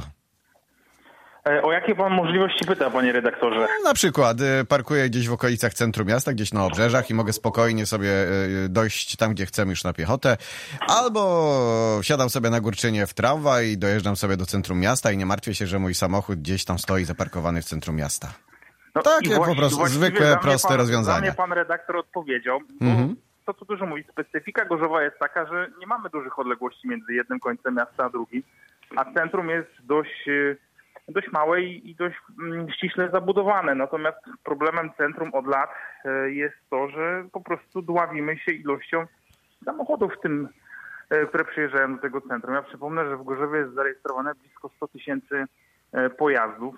O jakie pan możliwości pyta, panie redaktorze? No, na przykład parkuję gdzieś w okolicach centrum miasta, gdzieś na obrzeżach i mogę spokojnie sobie dojść tam, gdzie chcę już na piechotę. Albo wsiadam sobie na Górczynie w tramwaj i dojeżdżam sobie do centrum miasta i nie martwię się, że mój samochód gdzieś tam stoi zaparkowany w centrum miasta. No takie po prostu zwykłe, proste rozwiązania. Dla mnie pan redaktor odpowiedział, bo to co dużo mówi, specyfika Gorzowa jest taka, że nie mamy dużych odległości między jednym końcem miasta a drugim, a centrum jest dość małe i dość ściśle zabudowane. Natomiast problemem centrum od lat jest to, że po prostu dławimy się ilością samochodów, które przyjeżdżają do tego centrum. Ja przypomnę, że w Gorzowie jest zarejestrowane blisko 100 000 pojazdów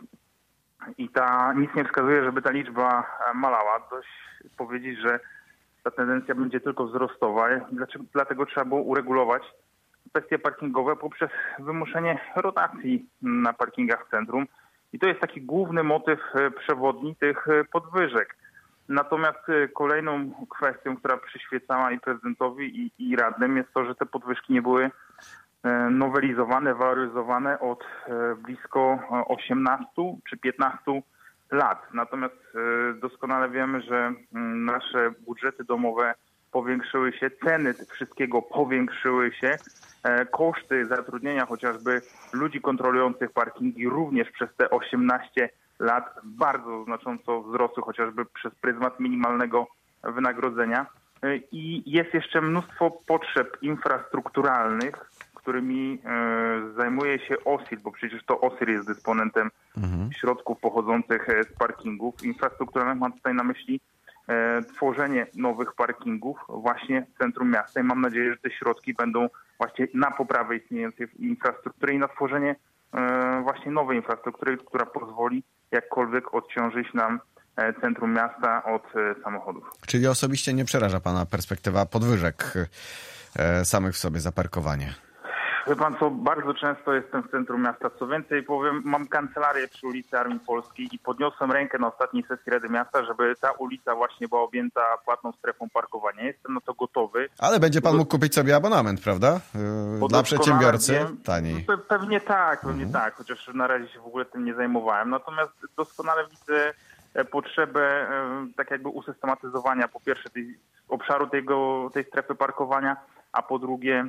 i nic nie wskazuje, żeby ta liczba malała. Dość powiedzieć, że ta tendencja będzie tylko wzrostowa. Dlatego trzeba było uregulować kwestie parkingowe poprzez wymuszenie rotacji na parkingach w centrum. I to jest taki główny motyw przewodni tych podwyżek. Natomiast kolejną kwestią, która przyświecała i prezydentowi, i radnym, jest to, że te podwyżki nie były nowelizowane, waloryzowane od blisko 18 czy 15 lat. Natomiast doskonale wiemy, że nasze budżety domowe powiększyły się, ceny wszystkiego powiększyły się, koszty zatrudnienia chociażby ludzi kontrolujących parkingi również przez te 18 lat bardzo znacząco wzrosły, chociażby przez pryzmat minimalnego wynagrodzenia. I jest jeszcze mnóstwo potrzeb infrastrukturalnych, którymi zajmuje się OSIR, bo przecież to OSIR jest dysponentem środków pochodzących z parkingów. Infrastrukturalnych mam tutaj na myśli tworzenie nowych parkingów właśnie w centrum miasta i mam nadzieję, że te środki będą właśnie na poprawę istniejącej infrastruktury i na tworzenie właśnie nowej infrastruktury, która pozwoli jakkolwiek odciążyć nam centrum miasta od samochodów. Czyli osobiście nie przeraża pana perspektywa podwyżek samych w sobie za parkowanie? Wie pan co, bardzo często jestem w centrum miasta. Co więcej powiem, mam kancelarię przy ulicy Armii Polskiej i podniosłem rękę na ostatniej sesji Rady Miasta, żeby ta ulica właśnie była objęta płatną strefą parkowania. Jestem na to gotowy. Ale będzie pan mógł kupić sobie abonament, prawda? Dla przedsiębiorcy taniej. No, pewnie tak, chociaż na razie się w ogóle tym nie zajmowałem. Natomiast doskonale widzę potrzebę tak jakby usystematyzowania po pierwsze obszaru tej strefy parkowania, a po drugie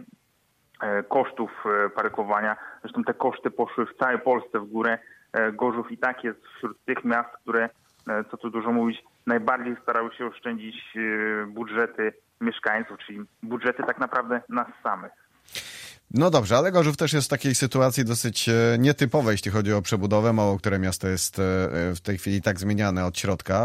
kosztów parkowania. Zresztą te koszty poszły w całej Polsce w górę. Gorzów i tak jest wśród tych miast, które, co tu dużo mówić, najbardziej starały się oszczędzić budżety mieszkańców, czyli budżety tak naprawdę nas samych. No dobrze, ale Gorzów też jest w takiej sytuacji dosyć nietypowej, jeśli chodzi o przebudowę. Mało które miasto jest w tej chwili tak zmieniane od środka.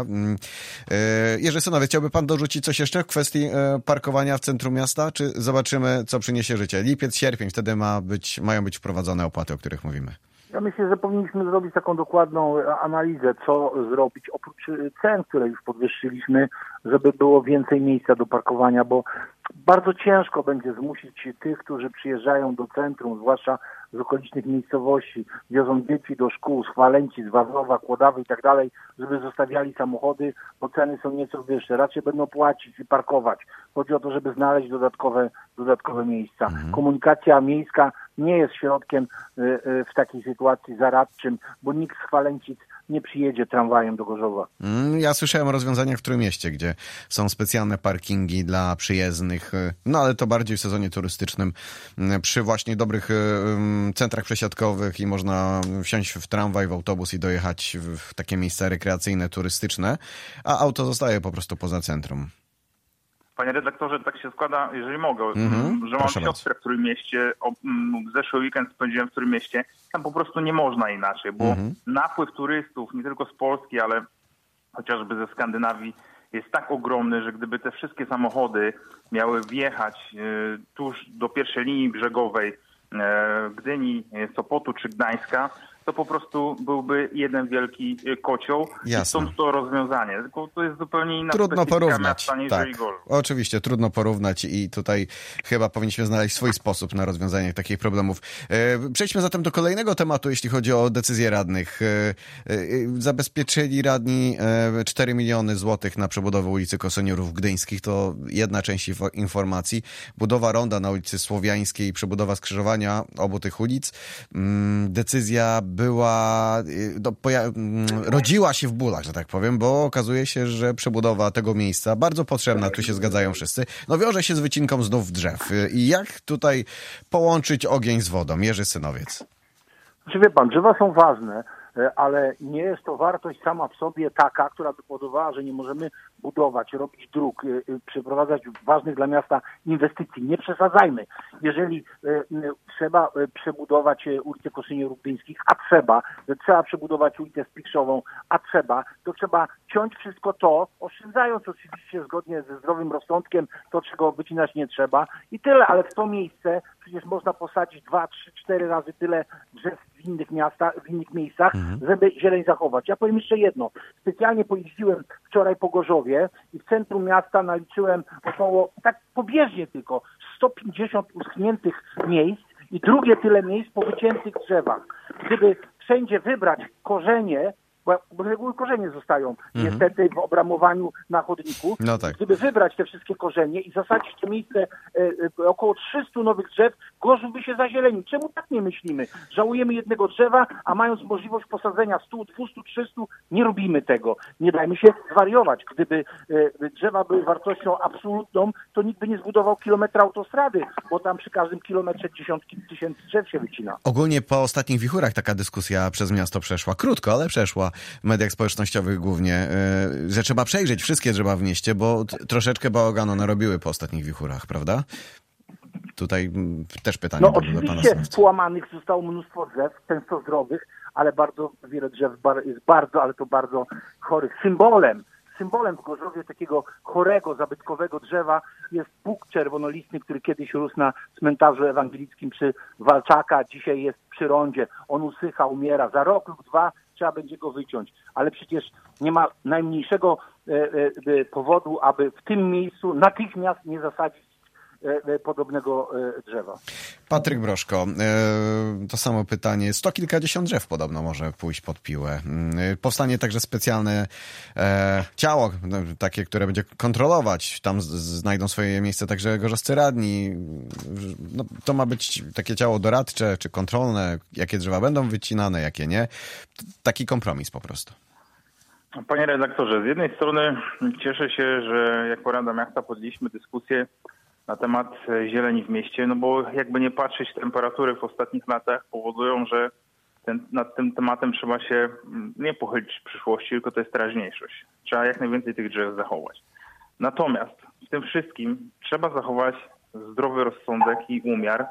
Jerzy Synowiec, chciałby pan dorzucić coś jeszcze w kwestii parkowania w centrum miasta? Czy zobaczymy, co przyniesie życie? Lipiec, sierpień, wtedy mają być wprowadzone opłaty, o których mówimy. Ja myślę, że powinniśmy zrobić taką dokładną analizę, co zrobić oprócz cen, które już podwyższyliśmy, żeby było więcej miejsca do parkowania, bo bardzo ciężko będzie zmusić tych, którzy przyjeżdżają do centrum, zwłaszcza z okolicznych miejscowości, wiozą dzieci do szkół, z Chwalęci, z Wawrowa, Kłodawy i tak dalej, żeby zostawiali samochody, bo ceny są nieco wyższe. Raczej będą płacić i parkować. Chodzi o to, żeby znaleźć dodatkowe miejsca. Komunikacja miejska nie jest środkiem w takiej sytuacji zaradczym, bo nikt z Chwalęcic nie przyjedzie tramwajem do Gorzowa. Ja słyszałem o rozwiązaniach w Trójmieście, gdzie są specjalne parkingi dla przyjezdnych, no ale to bardziej w sezonie turystycznym, przy właśnie dobrych centrach przesiadkowych i można wsiąść w tramwaj, w autobus i dojechać w takie miejsca rekreacyjne, turystyczne, a auto zostaje po prostu poza centrum. Panie redaktorze, tak się składa, jeżeli mogę, że mam Proszę siostrę w Trójmieście, zeszły weekend spędziłem w Trójmieście, tam po prostu nie można inaczej, bo napływ turystów, nie tylko z Polski, ale chociażby ze Skandynawii, jest tak ogromny, że gdyby te wszystkie samochody miały wjechać tuż do pierwszej linii brzegowej Gdyni, Sopotu czy Gdańska, to po prostu byłby jeden wielki kocioł. Jasne. I stąd to rozwiązanie. Tylko to jest zupełnie inna Trudno porównać. miasta niż Tak. Gorzów. Oczywiście, trudno porównać i tutaj chyba powinniśmy znaleźć swój sposób na rozwiązanie takich problemów. Przejdźmy zatem do kolejnego tematu, jeśli chodzi o decyzje radnych. Zabezpieczyli radni 4 miliony złotych na przebudowę ulicy Koseniorów Gdyńskich. To jedna część informacji. Budowa ronda na ulicy Słowiańskiej, przebudowa skrzyżowania obu tych ulic. Decyzja rodziła się w bólach, że tak powiem, bo okazuje się, że przebudowa tego miejsca, bardzo potrzebna, tu się zgadzają wszyscy, no wiąże się z wycinką znów drzew. I jak tutaj połączyć ogień z wodą? Jerzy Synowiec. Znaczy, wie pan, drzewa są ważne, ale nie jest to wartość sama w sobie taka, która by powodowała, że nie możemy budować, robić dróg, przeprowadzać ważnych dla miasta inwestycji. Nie przesadzajmy. Jeżeli trzeba przebudować ulicę Koszyniorów Gdyńskich, trzeba przebudować ulicę Spikszową, to trzeba ciąć wszystko to, oszczędzając oczywiście zgodnie ze zdrowym rozsądkiem to, czego wycinać nie trzeba i tyle, ale w to miejsce przecież można posadzić 2, 3, 4 razy tyle drzew w innych miejscach, żeby zieleń zachować. Ja powiem jeszcze jedno. Specjalnie pojeździłem wczoraj po Gorzowie i w centrum miasta naliczyłem około, tak pobieżnie tylko, 150 uschniętych miejsc i drugie tyle miejsc po wyciętych drzewach. Gdyby wszędzie wybrać korzenie, bo z reguły korzenie zostają niestety w obramowaniu na chodniku. No tak. Gdyby wybrać te wszystkie korzenie i zasadzić w to miejsce około 300 nowych drzew, Gorzów by się zazielenił. Czemu tak nie myślimy? Żałujemy jednego drzewa, a mając możliwość posadzenia 100, 200, 300, nie robimy tego. Nie dajmy się zwariować. Gdyby drzewa były wartością absolutną, to nikt by nie zbudował kilometra autostrady, bo tam przy każdym kilometrze dziesiątki tysięcy drzew się wycina. Ogólnie po ostatnich wichurach taka dyskusja przez miasto przeszła. Krótko, ale przeszła. W mediach społecznościowych głównie, że trzeba przejrzeć wszystkie drzewa w mieście, bo troszeczkę bałaganu narobiły po ostatnich wichurach, prawda? Tutaj też pytanie do pana. Oczywiście połamanych zostało mnóstwo drzew, często zdrowych, ale bardzo wiele drzew jest bardzo chorych. Symbolem w Gorzowie takiego chorego, zabytkowego drzewa jest bóg czerwonolistny, który kiedyś rósł na cmentarzu ewangelickim przy Walczaka, dzisiaj jest przy rondzie. On usycha, umiera. Za rok lub 2 trzeba będzie go wyciąć. Ale przecież nie ma najmniejszego powodu, aby w tym miejscu natychmiast nie zasadzić podobnego drzewa. Patryk Broszko, to samo pytanie. 100 kilkadziesiąt drzew podobno może pójść pod piłę. Powstanie także specjalne ciało, takie, które będzie kontrolować. Tam znajdą swoje miejsce także gorzowscy radni. No, to ma być takie ciało doradcze czy kontrolne, jakie drzewa będą wycinane, jakie nie. Taki kompromis po prostu. Panie redaktorze, z jednej strony cieszę się, że jako Rada Miasta podjęliśmy dyskusję na temat zieleni w mieście, no bo jakby nie patrzeć, temperatury w ostatnich latach powodują, że nad tym tematem trzeba się nie pochylić w przyszłości, tylko to jest teraźniejszość. Trzeba jak najwięcej tych drzew zachować. Natomiast w tym wszystkim trzeba zachować zdrowy rozsądek i umiar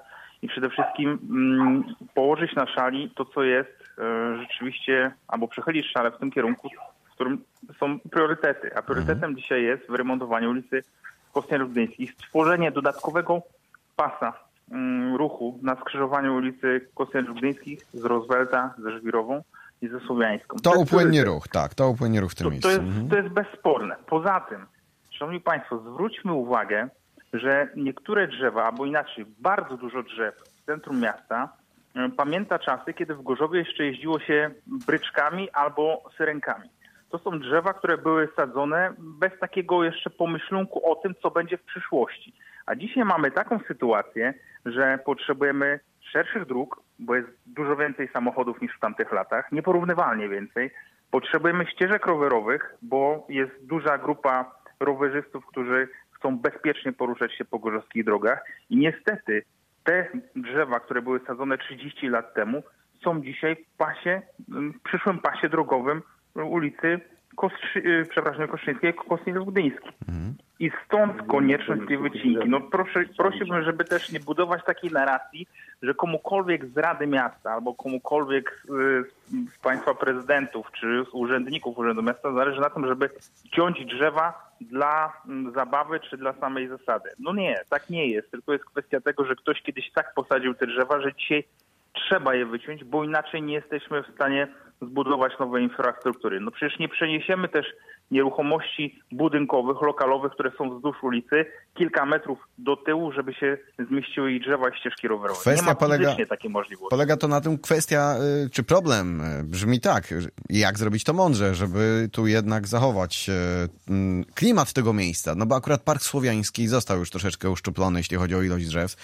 i przede wszystkim położyć na szali to, co jest rzeczywiście, albo przechylić szalę w tym kierunku, w którym są priorytety. A priorytetem dzisiaj jest wyremontowanie ulicy Kosiniarów Gdyńskich, stworzenie dodatkowego pasa ruchu na skrzyżowaniu ulicy Kosiniarów Gdyńskich z Roosevelta, ze Żwirową i ze Słowiańską. To upłynie ruch, tak, to upłynie ruch w tym miejscu. To jest bezsporne. Poza tym, szanowni państwo, zwróćmy uwagę, że niektóre drzewa, albo inaczej, bardzo dużo drzew w centrum miasta pamięta czasy, kiedy w Gorzowie jeszcze jeździło się bryczkami albo syrenkami. To są drzewa, które były sadzone bez takiego jeszcze pomyślunku o tym, co będzie w przyszłości. A dzisiaj mamy taką sytuację, że potrzebujemy szerszych dróg, bo jest dużo więcej samochodów niż w tamtych latach, nieporównywalnie więcej. Potrzebujemy ścieżek rowerowych, bo jest duża grupa rowerzystów, którzy chcą bezpiecznie poruszać się po gorzowskich drogach. I niestety te drzewa, które były sadzone 30 lat temu, są dzisiaj w przyszłym pasie drogowym ulicy Kostrzyńskiej, Kosiniarów Gdyńskich. I stąd konieczność tej wycinki. No prosiłbym, żeby też nie budować takiej narracji, że komukolwiek z Rady Miasta albo komukolwiek z państwa prezydentów czy z urzędników Urzędu Miasta zależy na tym, żeby ciąć drzewa dla zabawy czy dla samej zasady. No nie, tak nie jest. Tylko jest kwestia tego, że ktoś kiedyś tak posadził te drzewa, że dzisiaj trzeba je wyciąć, bo inaczej nie jesteśmy w stanie zbudować nowej infrastruktury. No przecież nie przeniesiemy też nieruchomości budynkowych, lokalowych, które są wzdłuż ulicy, kilka metrów do tyłu, żeby się zmieściły i drzewa i ścieżki rowerowe. Nie ma fizycznie takiej możliwości. Polega to na tym kwestia, czy problem brzmi tak, jak zrobić to mądrze, żeby tu jednak zachować klimat tego miejsca. No bo akurat Park Słowiański został już troszeczkę uszczuplony, jeśli chodzi o ilość drzew.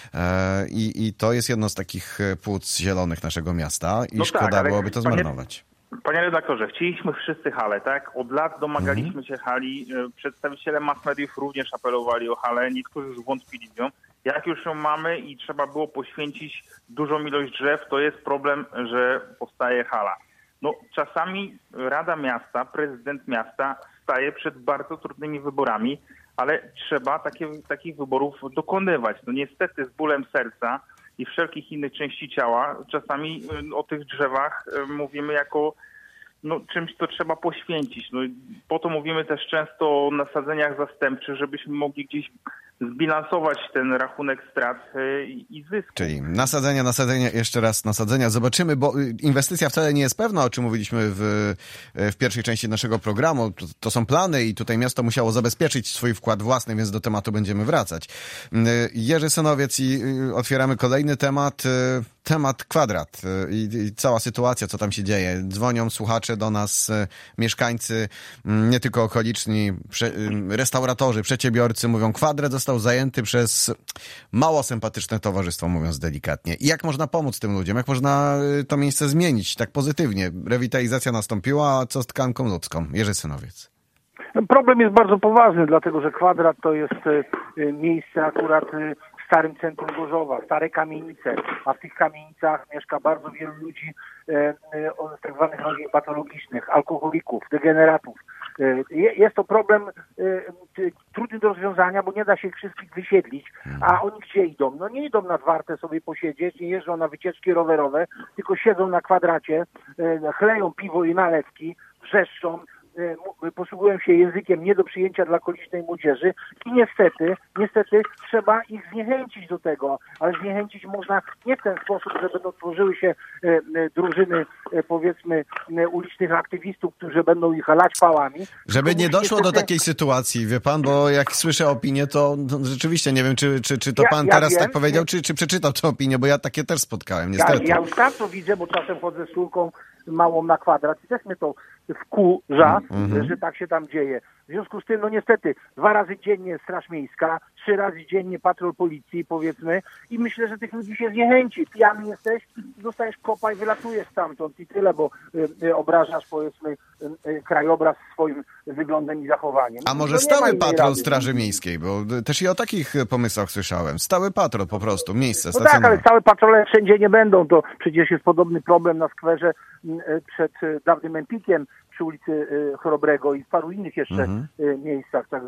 I to jest jedno z takich płuc zielonych naszego miasta i szkoda byłoby to zmarnować. Panie redaktorze, chcieliśmy wszyscy halę, tak? Od lat domagaliśmy się hali. Przedstawiciele mass mediów również apelowali o halę. Niektórzy już wątpili w nią. Jak już ją mamy i trzeba było poświęcić dużą ilość drzew, to jest problem, że powstaje hala. No czasami Rada Miasta, prezydent miasta staje przed bardzo trudnymi wyborami, ale trzeba takich wyborów dokonywać. No niestety z bólem serca i wszelkich innych części ciała czasami o tych drzewach mówimy jako czymś, co trzeba poświęcić. No, po to mówimy też często o nasadzeniach zastępczych, żebyśmy mogli gdzieś zbilansować ten rachunek strat i zysku. Czyli nasadzenia, jeszcze raz nasadzenia. Zobaczymy, bo inwestycja wcale nie jest pewna, o czym mówiliśmy w pierwszej części naszego programu. To są plany i tutaj miasto musiało zabezpieczyć swój wkład własny, więc do tematu będziemy wracać. Jerzy Synowiec i otwieramy kolejny temat. Temat Kwadrat i cała sytuacja, co tam się dzieje. Dzwonią słuchacze do nas, mieszkańcy, nie tylko okoliczni, restauratorzy, przedsiębiorcy mówią, Kwadrat został zajęty przez mało sympatyczne towarzystwo, mówiąc delikatnie. I jak można pomóc tym ludziom? Jak można to miejsce zmienić tak pozytywnie? Rewitalizacja nastąpiła, a co z tkanką ludzką? Jerzy Synowiec. Problem jest bardzo poważny, dlatego że Kwadrat to jest miejsce akurat w starym centrum Gorzowa, stare kamienice, a w tych kamienicach mieszka bardzo wielu ludzi z tak zwanych rodzin patologicznych, alkoholików, degeneratów. Jest to problem trudny do rozwiązania, bo nie da się ich wszystkich wysiedlić. A oni gdzie idą? No nie idą nad Wartę sobie posiedzieć, nie jeżdżą na wycieczki rowerowe, tylko siedzą na Kwadracie, chleją piwo i nalewki, wrzeszczą, posługują się językiem nie do przyjęcia dla okolicznej młodzieży i niestety trzeba ich zniechęcić do tego, ale zniechęcić można nie w ten sposób, że będą tworzyły się drużyny, powiedzmy, ulicznych aktywistów, którzy będą ich lać pałami. Żeby nie doszło do takiej sytuacji, wie pan, bo jak słyszę opinię, to rzeczywiście nie wiem, czy to pan teraz tak powiedział, czy przeczytał tę opinię, bo ja takie też spotkałem, niestety. Ja już tak to widzę, bo czasem chodzę z córką małą na Kwadrat i też mnie to wkurza, że tak się tam dzieje. W związku z tym, no niestety, 2 razy dziennie Straż Miejska, 3 razy dziennie patrol policji, powiedzmy, i myślę, że tych ludzi się zniechęci. Pijany jesteś, dostajesz kopa i wylatujesz stamtąd i tyle, bo obrażasz, powiedzmy, krajobraz swoim wyglądem i zachowaniem. A może stały patrol Straży Miejskiej, bo też i o takich pomysłach słyszałem. Stały patrol po prostu, miejsce stacjonowe. No tak, ale stałe patrole wszędzie nie będą, to przecież jest podobny problem na skwerze przed dawnym Empikiem, przy ulicy Chorobrego i w paru innych jeszcze miejscach. Także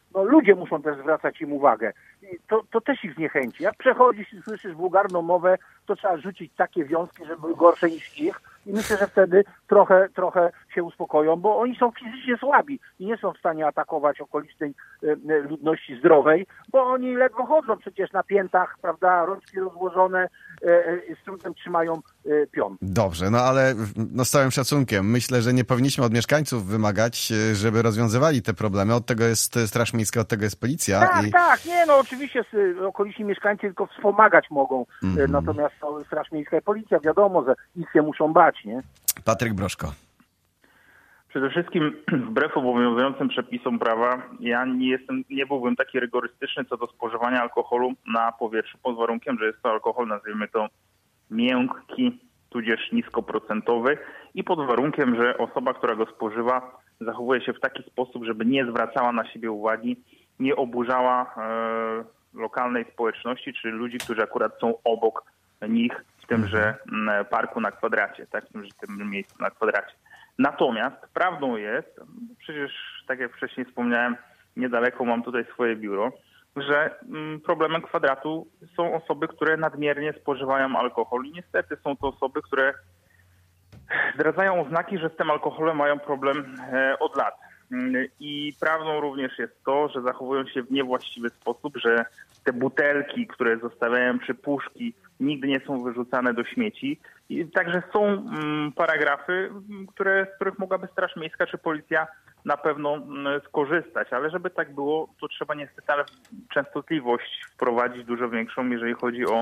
no ludzie muszą też zwracać im uwagę. To też ich zniechęci. Jak przechodzisz i słyszysz wulgarną mowę, to trzeba rzucić takie wiązki, żeby były gorsze niż ich. I myślę, że wtedy trochę się uspokoją, bo oni są fizycznie słabi i nie są w stanie atakować okolicznej ludności zdrowej, bo oni ledwo chodzą przecież na piętach, prawda, rączki rozłożone, z trudem trzymają pion. Dobrze, no ale z całym szacunkiem, myślę, że nie powinniśmy od mieszkańców wymagać, żeby rozwiązywali te problemy. Od tego jest Straż Miejska, od tego jest policja. Tak, nie, no oczywiście okoliczni mieszkańcy tylko wspomagać mogą, natomiast Straż Miejska i policja, wiadomo, że ich się muszą bać, nie? Patryk Broszko. Przede wszystkim wbrew obowiązującym przepisom prawa ja nie byłbym taki rygorystyczny co do spożywania alkoholu na powietrzu pod warunkiem, że jest to alkohol, nazwijmy to miękki, tudzież niskoprocentowy i pod warunkiem, że osoba, która go spożywa, zachowuje się w taki sposób, żeby nie zwracała na siebie uwagi, nie oburzała lokalnej społeczności, czy ludzi, którzy akurat są obok nich w tymże parku na kwadracie, tak, w tym miejscu na kwadracie. Natomiast prawdą jest, przecież tak jak wcześniej wspomniałem, niedaleko mam tutaj swoje biuro, że problemem kwadratu są osoby, które nadmiernie spożywają alkohol i niestety są to osoby, które zdradzają oznaki, że z tym alkoholem mają problem od lat. I prawdą również jest to, że zachowują się w niewłaściwy sposób, że te butelki, które zostawiają czy puszki, nigdy nie są wyrzucane do śmieci. I także są paragrafy, z których mogłaby Straż Miejska czy Policja na pewno skorzystać, ale żeby tak było, to trzeba niestety częstotliwość wprowadzić dużo większą, jeżeli chodzi o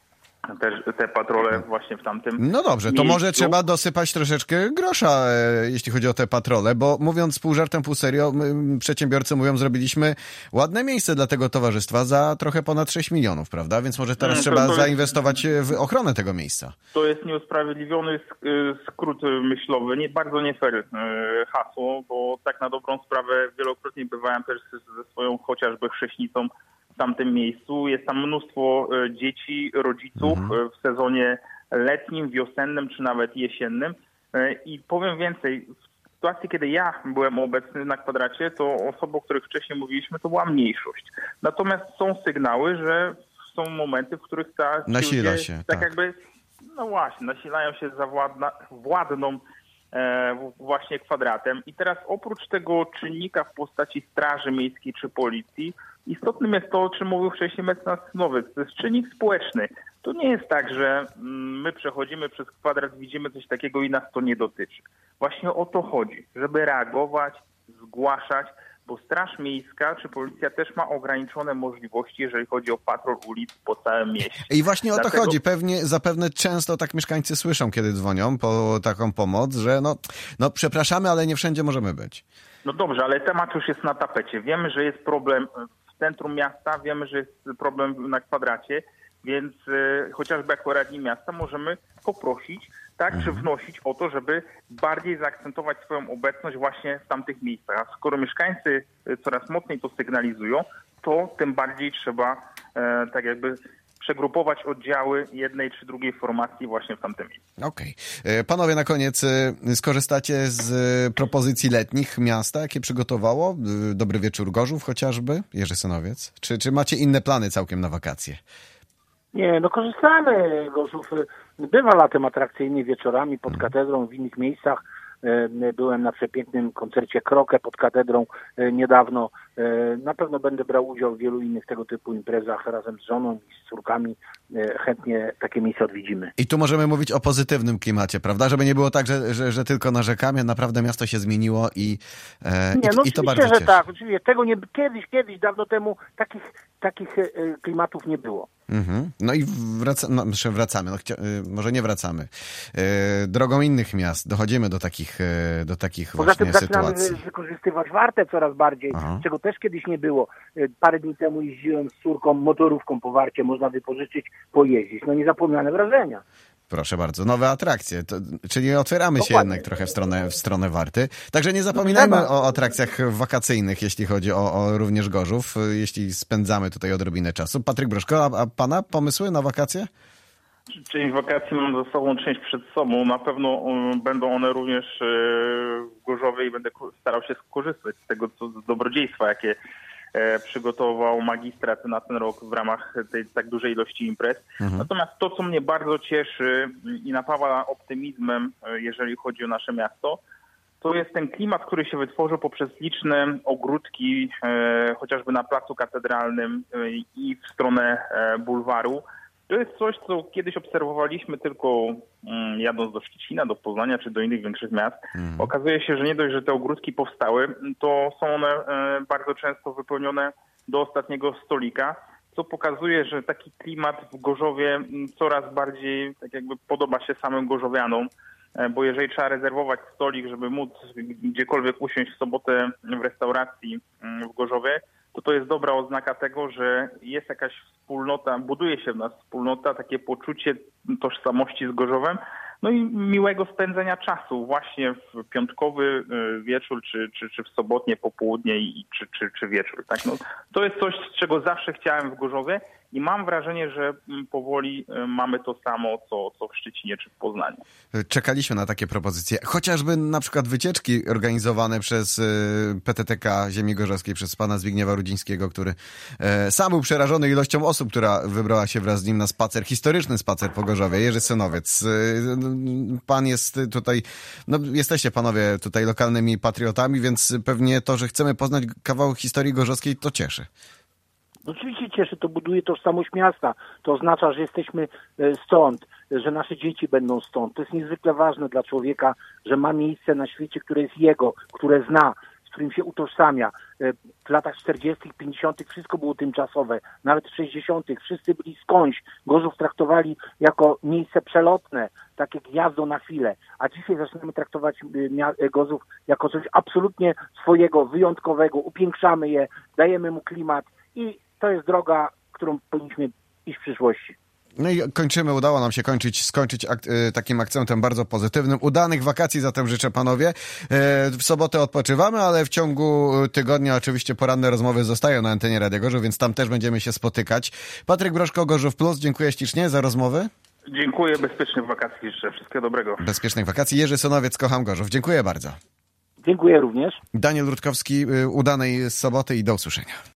te patrole właśnie w tamtym No dobrze, to miejscu. może trzeba dosypać troszeczkę grosza, jeśli chodzi o te patrole, bo mówiąc pół żartem, pół serio, przedsiębiorcy mówią, zrobiliśmy ładne miejsce dla tego towarzystwa za trochę ponad 6 milionów, prawda? Więc może teraz trzeba zainwestować w ochronę tego miejsca. To jest nieusprawiedliwiony skrót myślowy, bardzo nie fair hasło, bo tak na dobrą sprawę wielokrotnie bywałem też ze swoją chociażby chrześnicą w tamtym miejscu. Jest tam mnóstwo dzieci, rodziców w sezonie letnim, wiosennym czy nawet jesiennym. I powiem więcej, w sytuacji, kiedy ja byłem obecny na kwadracie, to osoby, o których wcześniej mówiliśmy, to była mniejszość. Natomiast są sygnały, że są momenty, w których nasila się, tak jakby, no właśnie, nasilają się władną właśnie kwadratem. I teraz oprócz tego czynnika w postaci Straży Miejskiej czy Policji, istotnym jest to, o czym mówił wcześniej mecenas Nowiec. To jest czynnik społeczny. To nie jest tak, że my przechodzimy przez kwadrat, widzimy coś takiego i nas to nie dotyczy. Właśnie o to chodzi, żeby reagować, zgłaszać, bo Straż Miejska czy Policja też ma ograniczone możliwości, jeżeli chodzi o patrol ulic po całym mieście. I właśnie o to chodzi. Zapewne często tak mieszkańcy słyszą, kiedy dzwonią po taką pomoc, że no przepraszamy, ale nie wszędzie możemy być. No dobrze, ale temat już jest na tapecie. Wiemy, że jest problem w centrum miasta, wiemy, że jest problem na kwadracie, więc chociażby jako radni miasta możemy poprosić, tak, czy wnosić o to, żeby bardziej zaakcentować swoją obecność właśnie w tamtych miejscach. A skoro mieszkańcy coraz mocniej to sygnalizują, to tym bardziej trzeba tak jakby przegrupować oddziały jednej czy drugiej formacji właśnie w tamtym miejscu. Okej. Panowie, na koniec skorzystacie z propozycji letnich miasta, jakie przygotowało? Dobry wieczór Gorzów chociażby, Jerzy Synowiec. Czy macie inne plany całkiem na wakacje? Nie, no korzystamy. Gorzów bywa latem atrakcyjnie, wieczorami pod katedrą, w innych miejscach. Byłem na przepięknym koncercie Krokę pod katedrą niedawno. Na pewno będę brał udział w wielu innych tego typu imprezach razem z żoną i z córkami. Chętnie takie miejsca odwiedzimy. I tu możemy mówić o pozytywnym klimacie, prawda? Żeby nie było tak, że tylko narzekamy, naprawdę miasto się zmieniło i to bardzo cieszy. Że tak. Oczywiście tego nie, kiedyś, dawno temu takich klimatów nie było. No i wracamy, może nie wracamy. Drogą innych miast dochodzimy do takich Poza właśnie tym sytuacji. Zaczynamy wykorzystywać Wartę coraz bardziej, czego też kiedyś nie było. Parę dni temu jeździłem z córką motorówką po Warcie, można wypożyczyć, pojeździć. No niezapomniane wrażenia. Proszę bardzo, nowe atrakcje, czyli otwieramy się jednak trochę w stronę Warty. Także nie zapominajmy o atrakcjach wakacyjnych, jeśli chodzi o również Gorzów, jeśli spędzamy tutaj odrobinę czasu. Patryk Broszko, a pana pomysły na wakacje? Część wakacji mam za sobą, część przed sobą. Na pewno będą one również w Gorzowie i będę starał się skorzystać z tego dobrodziejstwa, jakie przygotował magistrat na ten rok w ramach tej tak dużej ilości imprez. Natomiast to, co mnie bardzo cieszy i napawa optymizmem, jeżeli chodzi o nasze miasto, to jest ten klimat, który się wytworzył poprzez liczne ogródki, chociażby na Placu Katedralnym i w stronę bulwaru. To jest coś, co kiedyś obserwowaliśmy tylko jadąc do Szczecina, do Poznania czy do innych większych miast. Okazuje się, że nie dość, że te ogródki powstały, to są one bardzo często wypełnione do ostatniego stolika, co pokazuje, że taki klimat w Gorzowie coraz bardziej tak jakby podoba się samym gorzowianom, bo jeżeli trzeba rezerwować stolik, żeby móc gdziekolwiek usiąść w sobotę w restauracji w Gorzowie, to jest dobra oznaka tego, że jest jakaś wspólnota, buduje się w nas wspólnota, takie poczucie tożsamości z Gorzowem, no i miłego spędzenia czasu właśnie w piątkowy wieczór, czy w sobotnie popołudnie czy wieczór. Tak? No, to jest coś, z czego zawsze chciałem w Gorzowie i mam wrażenie, że powoli mamy to samo, co w Szczecinie czy w Poznaniu. Czekaliśmy na takie propozycje. Chociażby na przykład wycieczki organizowane przez PTTK Ziemi Gorzowskiej, przez pana Zbigniewa Rudzińskiego, który sam był przerażony ilością osób, która wybrała się wraz z nim na spacer, historyczny spacer po Gorzowie. Jerzy Synowiec. Pan jest tutaj, no jesteście panowie tutaj lokalnymi patriotami, więc pewnie to, że chcemy poznać kawał historii gorzowskiej, to cieszy. Oczywiście cieszy, to buduje tożsamość miasta. To oznacza, że jesteśmy stąd, że nasze dzieci będą stąd. To jest niezwykle ważne dla człowieka, że ma miejsce na świecie, które jest jego, które zna, z którym się utożsamia. W latach 40., 50. wszystko było tymczasowe, nawet w 60. wszyscy byli skądś. Gorzów traktowali jako miejsce przelotne, takie gniazdo na chwilę. A dzisiaj zaczynamy traktować Gorzów jako coś absolutnie swojego, wyjątkowego. Upiększamy je, dajemy mu klimat i to jest droga, którą powinniśmy iść w przyszłości. No i kończymy, udało nam się skończyć takim akcentem bardzo pozytywnym. Udanych wakacji zatem życzę panowie. W sobotę odpoczywamy, ale w ciągu tygodnia oczywiście poranne rozmowy zostają na antenie Radia Gorzów, więc tam też będziemy się spotykać. Patryk Broszko, Gorzów Plus, dziękuję ślicznie za rozmowę. Dziękuję, bezpiecznych wakacji życzę. Wszystkiego dobrego. Bezpiecznych wakacji. Jerzy Synowiec, Kocham Gorzów. Dziękuję bardzo. Dziękuję również. Daniel Rutkowski, udanej soboty i do usłyszenia.